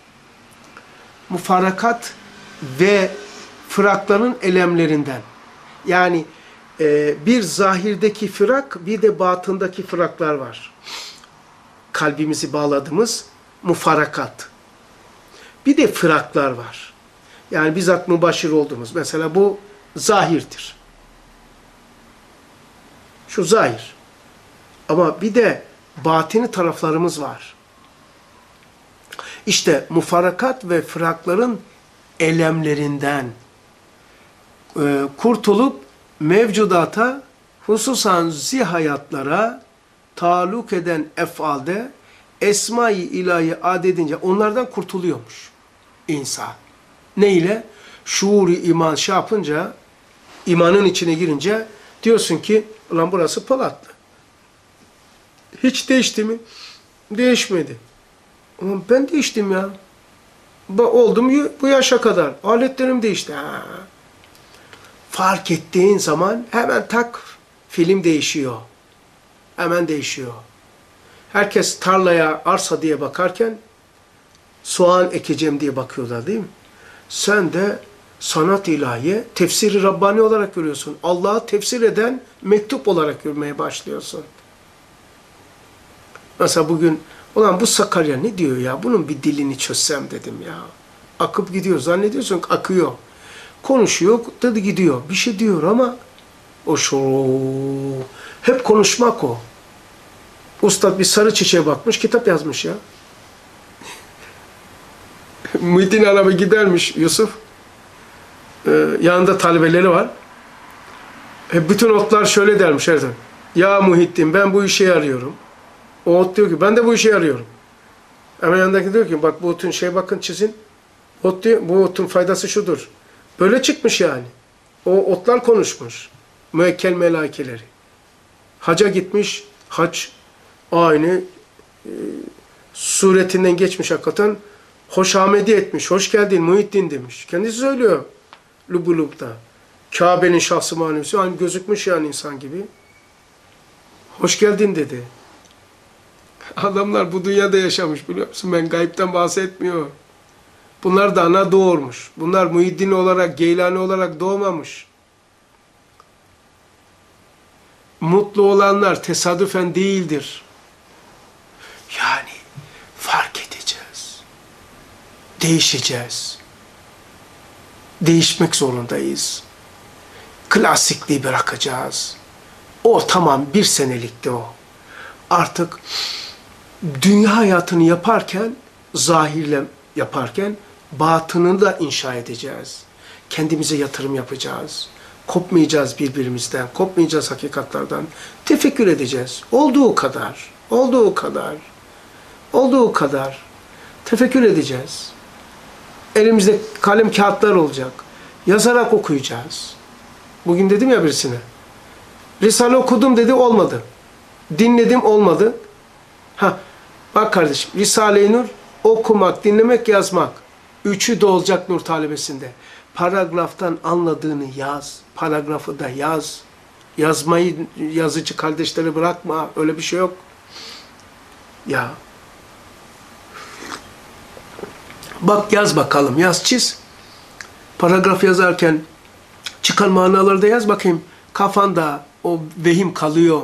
Mufarakat ve fırakların elemlerinden. Yani bir zahirdeki fırak, bir de batındaki fıraklar var. Kalbimizi bağladığımız mufarakat. Bir de fıraklar var. Yani bizzat mübaşir olduğumuz. Mesela bu zahirdir. Şu zahir. Ama bir de batini taraflarımız var. İşte mufarakat ve fırakların elemlerinden kurtulup mevcudata, hususan zihayatlara taluk eden efalde esma-i ilahi adedince onlardan kurtuluyormuş insan. Ne ile? Şuur-i iman şey yapınca, imanın içine girince diyorsun ki, ulan burası Polatlı. Hiç değişti mi? Değişmedi. Ulan ben değiştim ya. Oldum bu yaşa kadar. Aletlerim değişti. Ha. Fark ettiğin zaman hemen tak film değişiyor. Hemen değişiyor. Herkes tarlaya arsa diye bakarken soğan ekeceğim diye bakıyorlar değil mi? Sen de sanat ilahiye tefsiri Rabbani olarak görüyorsun. Allah'ı tefsir eden mektup olarak görmeye başlıyorsun. Mesela bugün ulan bu Sakarya ne diyor ya? Bunun bir dilini çözsem dedim ya. Akıp gidiyor. Zannediyorsun ki akıyor. Konuşuyor, tadı gidiyor. Bir şey diyor ama o hep konuşmak o. Ustad bir sarı çiçeğe bakmış, kitap yazmış ya. Muhittin Arabi gidermiş Yusuf. yanında talebeleri var. Bütün otlar şöyle dermiş her zaman. Ya Muhittin, ben bu işe yarıyorum. O ot diyor ki ben de bu işe yarıyorum. Ama yanındaki diyor ki bak bu otun bakın çizin. Ot diyor, bu otun faydası şudur. Böyle çıkmış yani. O otlar konuşmuş. Müekkel melaikeleri. Haca gitmiş. Hac aynı suretinden geçmiş hakikaten. Hoşamedi etmiş. Hoş geldin Muhittin demiş. Kendisi söylüyor. Lubulub'da. Kabe'nin şahsı manevisi. Hani gözükmüş yani insan gibi. Hoş geldin dedi. Adamlar bu dünyada yaşamış biliyor musun? Ben gayipten bahsetmiyor. Bunlar da ana doğurmuş. Bunlar Muhiddin olarak, Geylani olarak doğmamış. Mutlu olanlar tesadüfen değildir. Yani fark edeceğiz. Değişeceğiz. Değişmek zorundayız. Klasikliği bırakacağız. O tamam, bir senelikti o. Artık dünya hayatını yaparken, zahirle yaparken, batınını da inşa edeceğiz. Kendimize yatırım yapacağız. Kopmayacağız birbirimizden, kopmayacağız hakikatlerden. Tefekkür edeceğiz. Olduğu kadar, olduğu kadar, olduğu kadar tefekkür edeceğiz. Elimizde kalem kağıtlar olacak. Yazarak okuyacağız. Bugün dedim ya birisine. Risale okudum dedi, olmadı. Dinledim, olmadı. Bak kardeşim, Risale-i Nur okumak, dinlemek, yazmak. Üçü de olacak Nur talebesinde. Paragraftan anladığını yaz. Paragrafı da yaz. Yazmayı yazıcı kardeşleri bırakma. Öyle bir şey yok. Ya. Bak yaz bakalım. Yaz, çiz. Paragraf yazarken çıkan manaları da yaz bakayım. Kafanda o vehim kalıyor.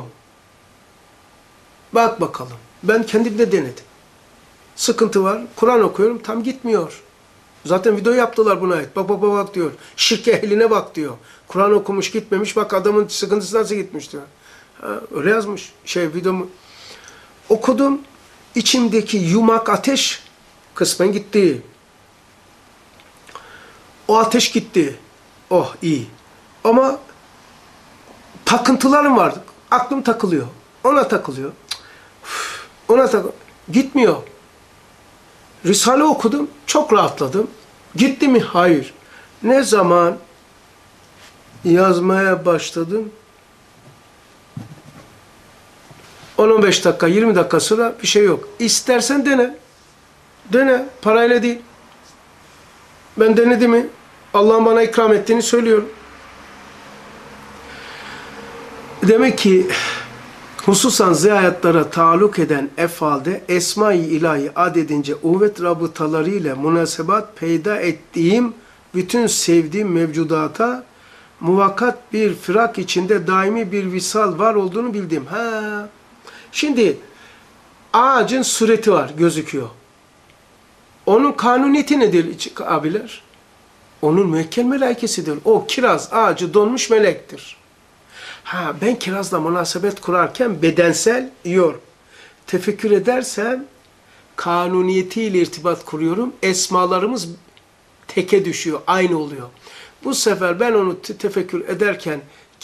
Bak bakalım. Ben kendimde denedim. Sıkıntı var. Kur'an okuyorum. Tam gitmiyor. Zaten video yaptılar buna ait. Bak bak bak bak diyor. Şirk ehline bak diyor. Kur'an okumuş gitmemiş. Bak adamın sıkıntısı nasıl gitmiş diyor. Öyle yazmış. Videomu okudum. İçimdeki yumak ateş kısmen gitti. O ateş gitti. Oh iyi. Ama takıntılarım vardı. Aklım takılıyor. Ona takılıyor. Ona takılıyor. Gitmiyor. Risale okudum. Çok rahatladım. Gitti mi? Hayır. Ne zaman yazmaya başladım? 10-15 dakika, 20 dakika sonra bir şey yok. İstersen dene. Dene. Parayla değil. Ben denedim mi? Allah'ın bana ikram ettiğini söylüyorum. Demek ki hususan ziyayatlara taalluk eden efalde Esma-i İlahi adedince uhvet rabıtaları ile münasebat peyda ettiğim bütün sevdiğim mevcudata muvakkat bir firak içinde daimi bir visal var olduğunu bildim. Şimdi ağacın sureti var, gözüküyor. Onun kanuniyeti nedir abiler? Onun müekkel melaikesidir. O kiraz ağacı donmuş melektir. Ben kirazla münasebet kurarken bedensel yiyorum. Tefekkür edersem kanuniyetiyle irtibat kuruyorum. Esmalarımız teke düşüyor, aynı oluyor. Bu sefer ben onu tefekkür ederken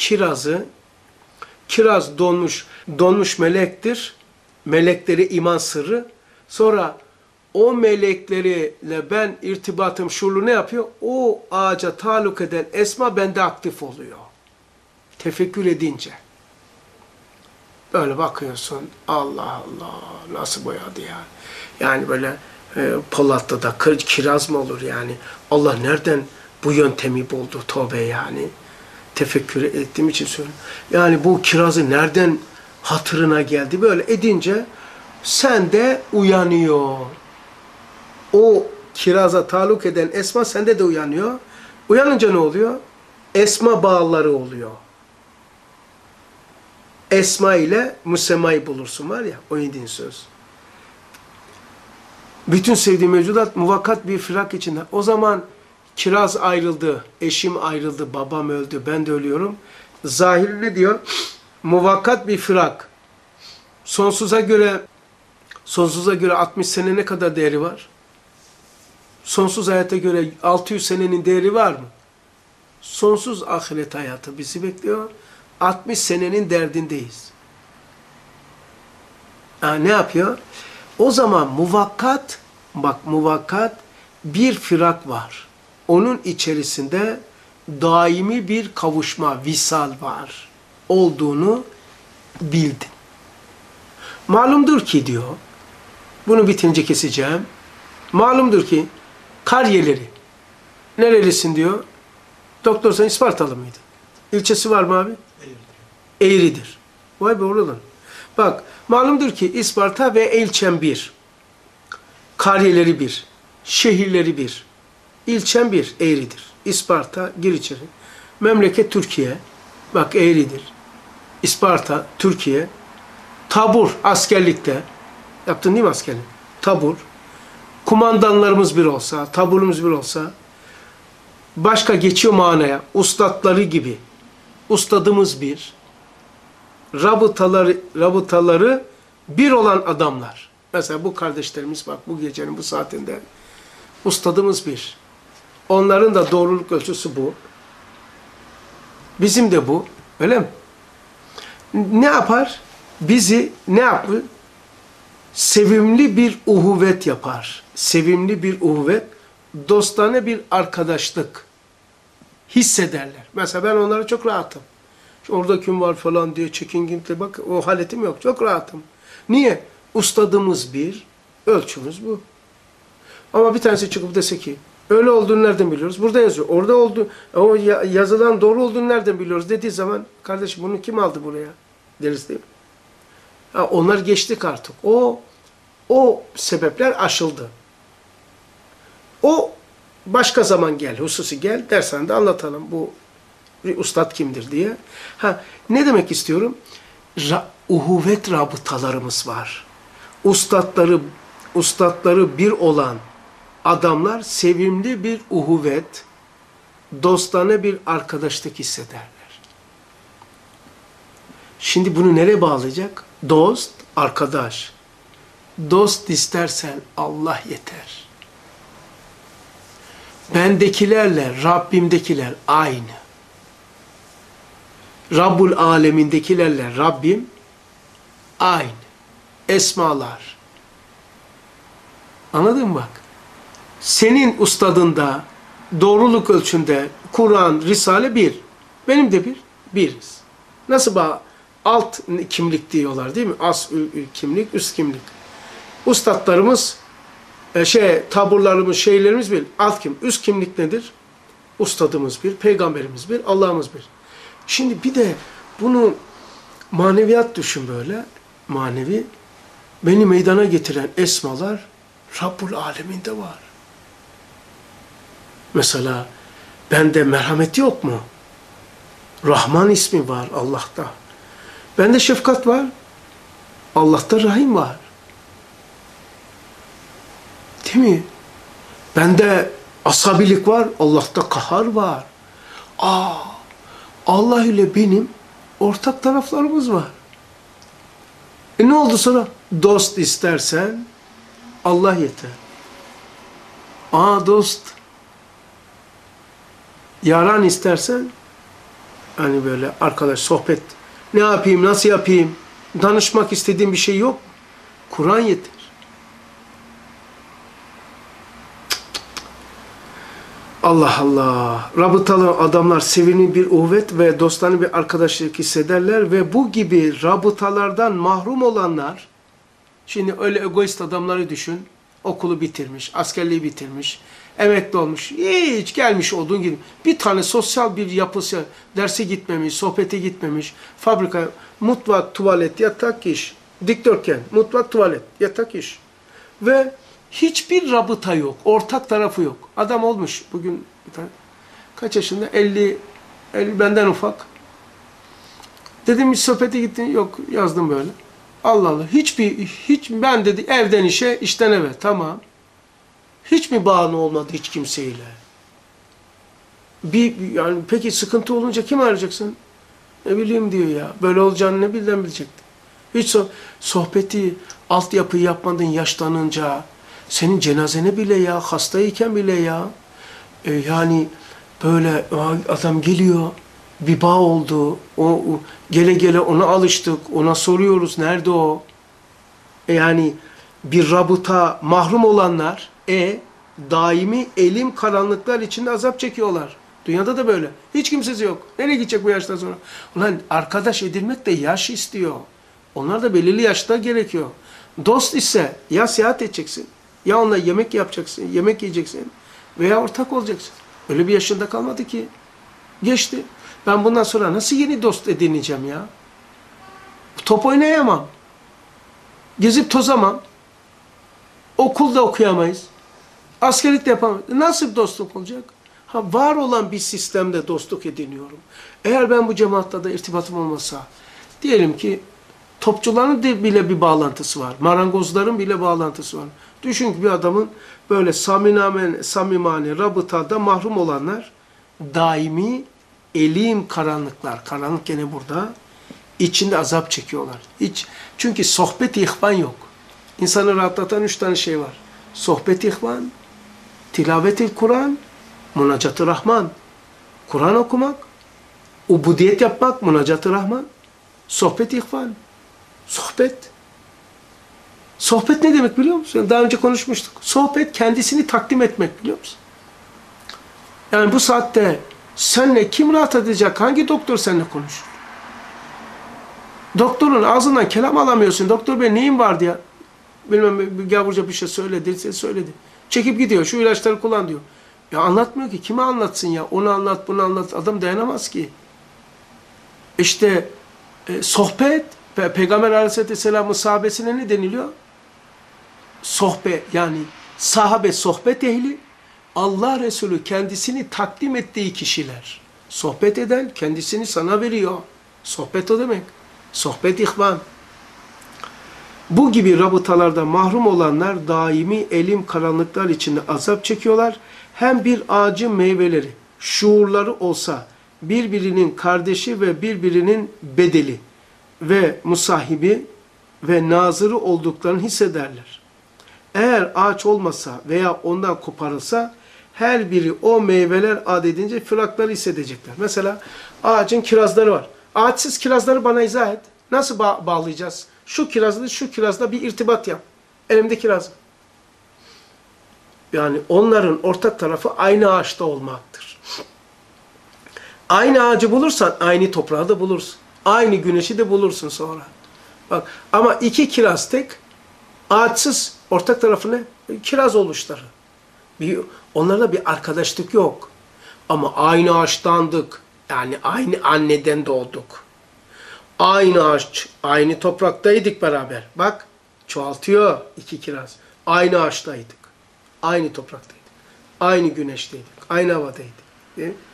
kiraz donmuş melektir. Melekleri iman sırrı. Sonra o melekleriyle ben irtibatım şuurlu ne yapıyor? O ağaca taluk eden esma bende aktif oluyor. Tefekkür edince. Böyle bakıyorsun. Allah Allah. Nasıl boyadı yani? Yani böyle Polat'ta da kiraz mı olur yani? Allah nereden bu yöntemi buldu? Tövbe yani. Tefekkür ettiğim için söylüyorum. Yani bu kirazı nereden hatırına geldi? Böyle edince sende uyanıyor. O kiraza taluk eden esma sende de uyanıyor. Uyanınca ne oluyor? Esma bağları oluyor. Esma ile müsemmayı bulursun var ya, o yediğin söz. Bütün sevdiğim mevcudat muvakkat bir firak içinde. O zaman kiraz ayrıldı, eşim ayrıldı, babam öldü, ben de ölüyorum. Zahir ne diyor? Muvakkat bir firak. Sonsuza göre 60 sene ne kadar değeri var? Sonsuz hayata göre 600 senenin değeri var mı? Sonsuz ahiret hayatı bizi bekliyor. 60 senenin derdindeyiz. Ne yapıyor? O zaman muvakkat, bak muvakkat bir firak var. Onun içerisinde daimi bir kavuşma, visal var olduğunu bildi. Malumdur ki diyor, bunu bitince keseceğim. Malumdur ki Karyeleri, nerelisin diyor. Doktor sen İspartalı mıydı? İlçesi var mı abi? Eğridir. Vay be oradan. Bak malumdur ki İsparta ve Elçem bir. Karyeleri bir. Şehirleri bir. İlçem bir. Eğridir. İsparta gir içeri. Memleket Türkiye. Bak Eğridir. İsparta, Türkiye. Tabur askerlikte. Yaptın değil mi askerlik? Tabur. Kumandanlarımız bir olsa, taburumuz bir olsa, başka geçiyor manaya, ustadları gibi, ustadımız bir, rabıtaları bir olan adamlar. Mesela bu kardeşlerimiz bak bu gecenin bu saatinde, ustadımız bir. Onların da doğruluk ölçüsü bu. Bizim de bu, öyle mi? Ne yapar? Bizi ne yapar? Sevimli bir uhuvvet yapar. Sevimli bir uhuvvet, dostane bir arkadaşlık hissederler. Mesela ben onlara çok rahatım. Orada kim var falan diye çekinginlikle bak o haletim yok. Çok rahatım. Niye? Ustadımız bir, ölçümüz bu. Ama bir tanesi çıkıp dese ki öyle olduğunu nereden biliyoruz? Burada yazıyor. Orada oldu. O yazılan doğru olduğunu nereden biliyoruz dediği zaman kardeşim bunu kim aldı buraya? Deriz değil mi? Onlar geçtik artık. O sebepler aşıldı. O başka zaman gel, hususi gel, dershanede anlatalım bu ustad kimdir diye. Ne demek istiyorum? Uhuvvet rabıtalarımız var. Ustadları bir olan adamlar sevimli bir uhuvvet, dostane bir arkadaşlık hissederler. Şimdi bunu nereye bağlayacak? Dost, arkadaş. Dost istersen Allah yeter. Bendekilerle Rabbimdekiler aynı. Rabbul alemindekilerle Rabbim aynı. Esmalar. Anladın mı bak? Senin ustadında, doğruluk ölçünde Kur'an, Risale bir. Benim de biriz. Nasıl bak? Alt kimlik diyorlar değil mi? As kimlik, üst kimlik. Ustadlarımız, taburlarımız, şeylerimiz bir. Alt kim? Üst kimlik nedir? Ustadımız bir, peygamberimiz bir, Allah'ımız bir. Şimdi bir de bunu maneviyat düşün böyle. Manevi. Beni meydana getiren esmalar Rabbul Aleminde var. Mesela bende merhamet yok mu? Rahman ismi var Allah'ta. Bende şefkat var. Allah'ta rahim var. Değil mi? Bende asabilik var. Allah'ta kahar var. Allah ile benim ortak taraflarımız var. Ne oldu sonra? Dost istersen Allah yeter. Dost. Yaran istersen hani böyle arkadaş sohbet. Ne yapayım, nasıl yapayım? Danışmak istediğim bir şey yok. Kur'an yeter. Allah Allah. Rabıtalı adamlar sevimli bir uhvet ve dostane bir arkadaşlık hissederler ve bu gibi rabıtalardan mahrum olanlar, şimdi öyle egoist adamları düşün, okulu bitirmiş, askerliği bitirmiş, emekli olmuş, hiç gelmiş olduğun gibi bir tane sosyal bir yapısı, derse gitmemiş, sohbete gitmemiş, fabrika, mutfak, tuvalet, yatak iş, dikdörtgen, mutfak, tuvalet, yatak iş ve hiçbir rabıta yok, ortak tarafı yok. Adam olmuş bugün bir tane, kaç yaşında? 50 benden ufak. Dedim hiç sohbete gittin? Yok, yazdım böyle. Allah Allah, hiç ben dedi evden işe, işten eve, tamam. Hiç mi bağın olmadı hiç kimseyle? Yani peki sıkıntı olunca kim arayacaksın? Ne bileyim diyor ya. Böyle olacağını ne bilecekti? Hiç sohbeti, altyapıyı yapmadın yaşlanınca, senin cenazene bile ya, hastayken bile ya, yani Böyle adam geliyor, bir bağ oldu. Gele gele ona alıştık, ona soruyoruz nerede o? Yani bir rabıta mahrum olanlar daimi elim karanlıklar içinde azap çekiyorlar. Dünyada da böyle. Hiç kimsesi yok. Nereye gidecek bu yaştan sonra? Ulan arkadaş edilmek de yaş istiyor. Onlar da belirli yaşta gerekiyor. Dost ise ya seyahat edeceksin, ya onunla yemek yapacaksın, yemek yiyeceksin veya ortak olacaksın. Öyle bir yaşında kalmadı ki. Geçti. Ben bundan sonra nasıl yeni dost edineceğim ya? Top oynayamam. Gezip tozamam. Okulda okuyamayız. Askerlik de yapamayız. Nasıl bir dostluk olacak? Var olan bir sistemde dostluk ediniyorum. Eğer ben bu cemaatle de irtibatım olmasa, diyelim ki topçuların bile bir bağlantısı var. Marangozların bile bağlantısı var. Düşün ki bir adamın böyle samimane, rabıtada mahrum olanlar daimi elim karanlıklar. Karanlık gene burada. İçinde azap çekiyorlar. Çünkü sohbet-i ihvan yok. İnsanı rahatlatan 3 tane şey var. Sohbet-i ihvan, tilavet-i Kur'an, Munacat-ı Rahman. Kur'an okumak, ubudiyet yapmak, Munacat-ı Rahman, sohbet-i ihvan. Sohbet. Sohbet ne demek biliyor musun? Daha önce konuşmuştuk. Sohbet kendisini takdim etmek biliyor musun? Yani bu saatte seninle kim rahat edecek? Hangi doktor seninle konuşur? Doktorun ağzından kelam alamıyorsun. Doktor bey neyin var diye. Bilmem gavurca bir şey söyledi. Çekip gidiyor. Şu ilaçları kullan diyor. Ya anlatmıyor ki. Kime anlatsın ya? Onu anlat, bunu anlat. Adam dayanamaz ki. İşte sohbet, Peygamber Aleyhisselam'ın sahabesine ne deniliyor? Sohbet, yani sahabe sohbet ehli, Allah Resulü kendisini takdim ettiği kişiler. Sohbet eden kendisini sana veriyor. Sohbet o demek. Sohbet ihvan. Bu gibi rabıtalarda mahrum olanlar daimi elim karanlıklar içinde azap çekiyorlar. Hem bir ağacın meyveleri, şuurları olsa birbirinin kardeşi ve birbirinin bedeli ve musahibi ve nazırı olduklarını hissederler. Eğer ağaç olmasa veya ondan koparılsa her biri o meyveler adedince firakları hissedecekler. Mesela ağacın kirazları var. Ağaçsız kirazları bana izah et. Nasıl bağlayacağız? Şu kirazla şu kirazla bir irtibat yap. Elimde kiraz. Yani onların ortak tarafı aynı ağaçta olmaktır. Aynı ağacı bulursan aynı toprağı da bulursun. Aynı güneşi de bulursun sonra. Bak, ama iki kiraz tek, ağaçsız ortak tarafı ne? Kiraz oluşları. Onlarda bir arkadaşlık yok. Ama aynı ağaçtandık. Yani aynı anneden doğduk. Aynı ağaç, aynı topraktaydık beraber. Bak, çoğaltıyor iki kiraz. Aynı ağaçtaydık. Aynı topraktaydık. Aynı güneşteydik. Aynı havadaydık. Değil mi?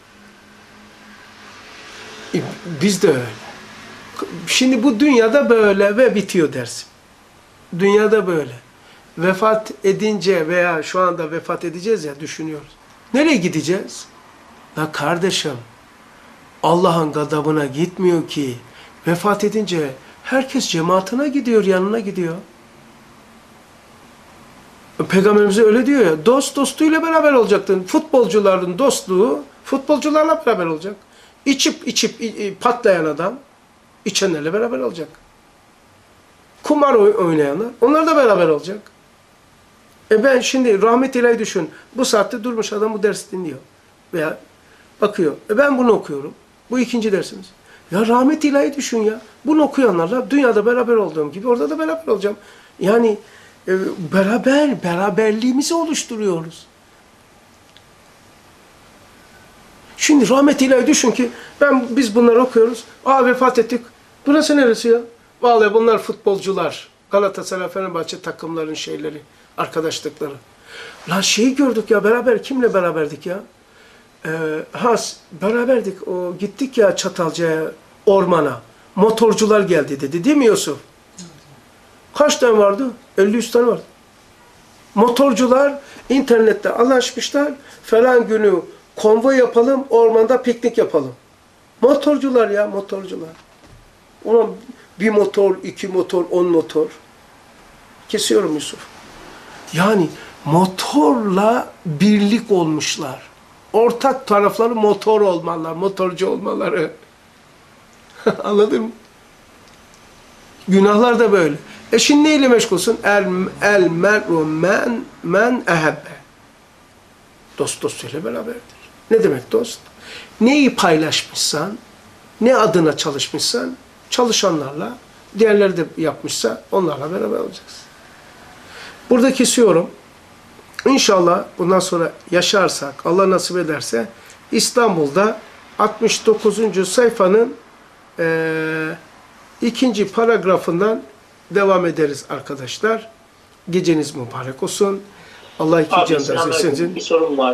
Biz de öyle. Şimdi bu dünyada böyle ve bitiyor dersim. Dünyada böyle. Vefat edince veya şu anda vefat edeceğiz ya, düşünüyoruz. Nereye gideceğiz? La kardeşim, Allah'ın gadabına gitmiyor ki. Vefat edince herkes cemaatine gidiyor, yanına gidiyor. Peygamberimiz öyle diyor ya, dost dostuyla beraber olacaktın. Futbolcuların dostluğu futbolcularla beraber olacak. İçip patlayan adam içenlerle beraber olacak. Kumar oynayanlar onlar da beraber olacak. Ben şimdi rahmet ilahi düşün. Bu saatte durmuş adam bu dersi dinliyor. Veya bakıyor. Ben bunu okuyorum. Bu ikinci dersimiz. Ya rahmet ilahi düşün ya. Bunu okuyanlarla dünyada beraber olduğum gibi orada da beraber olacağım. Yani beraberliğimizi oluşturuyoruz. Şimdi rahmet ilahi düşün ki biz bunları okuyoruz. Vefat ettik. Burası neresi ya? Vallahi bunlar futbolcular. Galatasaray, Fenerbahçe takımların şeyleri, arkadaşlıkları. Lan şeyi gördük ya, beraber kimle beraberdik ya? Beraberdik. Gittik ya Çatalca'ya, ormana. Motorcular geldi dedi. Değil mi Yusuf? Kaç tane vardı? 50-100 tane vardı. Motorcular internette anlaşmışlar. Falan günü konvoy yapalım, ormanda piknik yapalım. Motorcular ya, motorcular. Ona bir motor, 2 motor, 10 motor. Kesiyorum Yusuf. Yani motorla birlik olmuşlar. Ortak tarafları motor olmalar, motorcu olmaları. Anladın mı? Günahlar da böyle. Şimdi neyle meşgulsün? El mer'u men ehebbe. Dost dostuyla beraberdir. Ne demek dost? Neyi paylaşmışsan, ne adına çalışmışsan, çalışanlarla, diğerleri de yapmışsa onlarla beraber olacaksın. Burada kesiyorum. İnşallah bundan sonra yaşarsak, Allah nasip ederse, İstanbul'da 69. sayfanın ikinci paragrafından devam ederiz arkadaşlar. Geceniz mübarek olsun. Allah iki canınızı sevsin. Bir sorum var.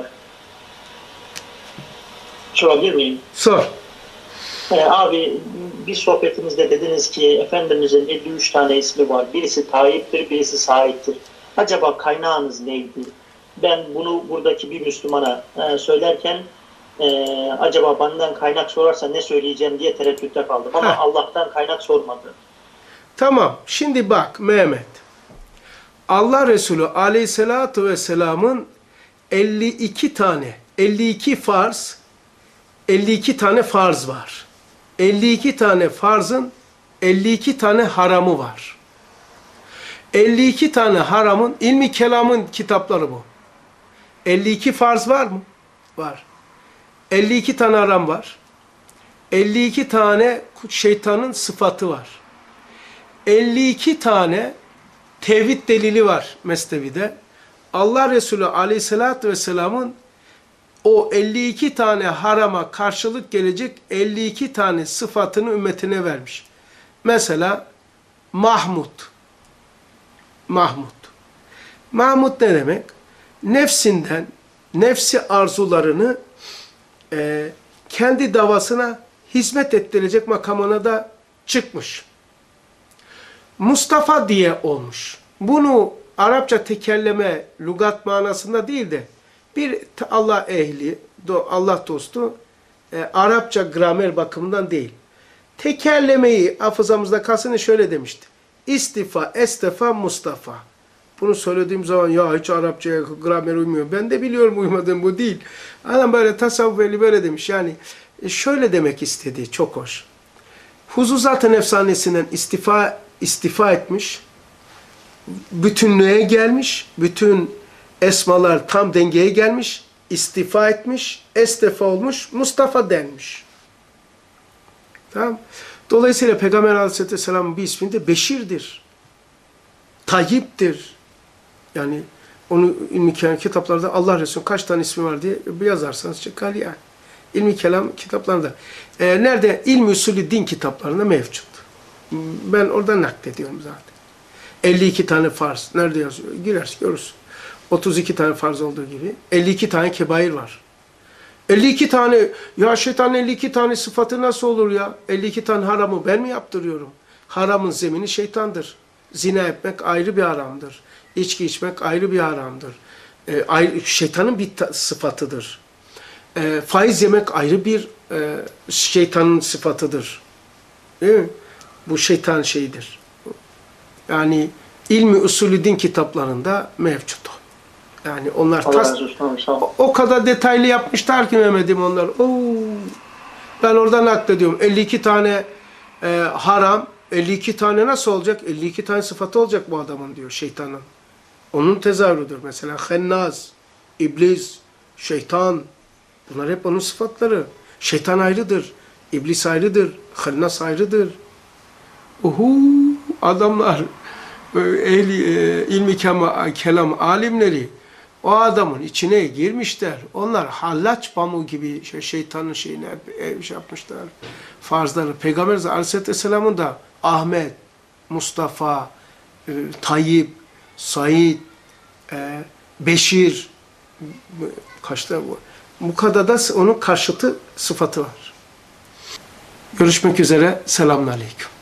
Sorabilir miyim? Sor. Abi bir sohbetimizde dediniz ki Efendimizin 53 tane ismi var. Birisi Tayyip'tir, birisi Said'tir. Acaba kaynağınız neydi? Ben bunu buradaki bir Müslümana söylerken acaba benden kaynak sorarsa ne söyleyeceğim diye tereddütte kaldım. Ama Allah'tan kaynak sormadı. Tamam. Şimdi bak Mehmet. Allah Resulü Aleyhisselatü Vesselam'ın 52 tane farz var. 52 tane farzın 52 tane haramı var. 52 tane haramın, ilmi kelamın kitapları bu. 52 farz var mı? Var. 52 tane haram var. 52 tane şeytanın sıfatı var. 52 tane tevhid delili var Mesnevi'de. Allah Resulü Aleyhisselatü Vesselam'ın o 52 tane harama karşılık gelecek 52 tane sıfatını ümmetine vermiş. Mesela Mahmud. Mahmud ne demek? Nefsinden, nefsi arzularını kendi davasına hizmet ettirecek makamına da çıkmış. Mustafa diye olmuş. Bunu Arapça tekerleme, lügat manasında değil de bir Allah ehli, Allah dostu, Arapça gramer bakımından değil. Tekerlemeyi hafızamızda kalsın şöyle demişti. İstifa, estefa, Mustafa. Bunu söylediğim zaman ya hiç Arapçaya gramer uymuyor. Ben de biliyorum uymadığım bu değil. Adam böyle tasavvuf ehli böyle demiş. Yani şöyle demek istediği çok hoş. Huzuzat-ı nefsanesinden istifa etmiş. Bütünlüğe gelmiş. Bütün esmalar tam dengeye gelmiş. İstifa etmiş. Estefa olmuş. Mustafa denmiş. Tamam. Dolayısıyla Peygamber Aleyhisselam'ın bir ismi de Beşir'dir. Tayyip'tir. Yani onu ilmi kelam kitaplarda Allah Resulü kaç tane ismi var diye bir yazarsanız çıkar yani. İlmi kelam kitaplarında. Nerede? İlmi usulü din kitaplarında mevcut. Ben oradan naklediyorum zaten. 52 tane farz. Nerede yazıyor? Girersin görürsün. 32 tane farz olduğu gibi. 52 tane kebair var. 52 tane, ya şeytanın 52 tane sıfatı nasıl olur ya? 52 tane haramı ben mi yaptırıyorum? Haramın zemini şeytandır. Zina etmek ayrı bir haramdır. İçki içmek ayrı bir haramdır. Şeytanın bir sıfatıdır. Faiz yemek ayrı bir şeytanın sıfatıdır. Değil mi? Bu şeytan şeyidir. Yani ilmi usulü din kitaplarında mevcut o. Yani onlar o kadar detaylı yapmışlar ki Mehmet'im onlar. Ben oradan naklediyorum. 52 tane haram, 52 tane nasıl olacak? 52 tane sıfatı olacak bu adamın diyor şeytanın. Onun tezahürüdür. Mesela hennaz, iblis, şeytan. Bunlar hep onun sıfatları. Şeytan ayrıdır. İblis ayrıdır. Hennaz ayrıdır. Adamlar ilmi kelam alimleri o adamın içine girmişler. Onlar hallaç pamuğu gibi şeytanın şeyine yapmışlar. Farzları. Peygamber Aleyhisselam'ın da Ahmet, Mustafa, Tayyip, Said, Beşir kaçta bu kadar da onun karşıtı sıfatı var. Görüşmek üzere. Selamünaleyküm.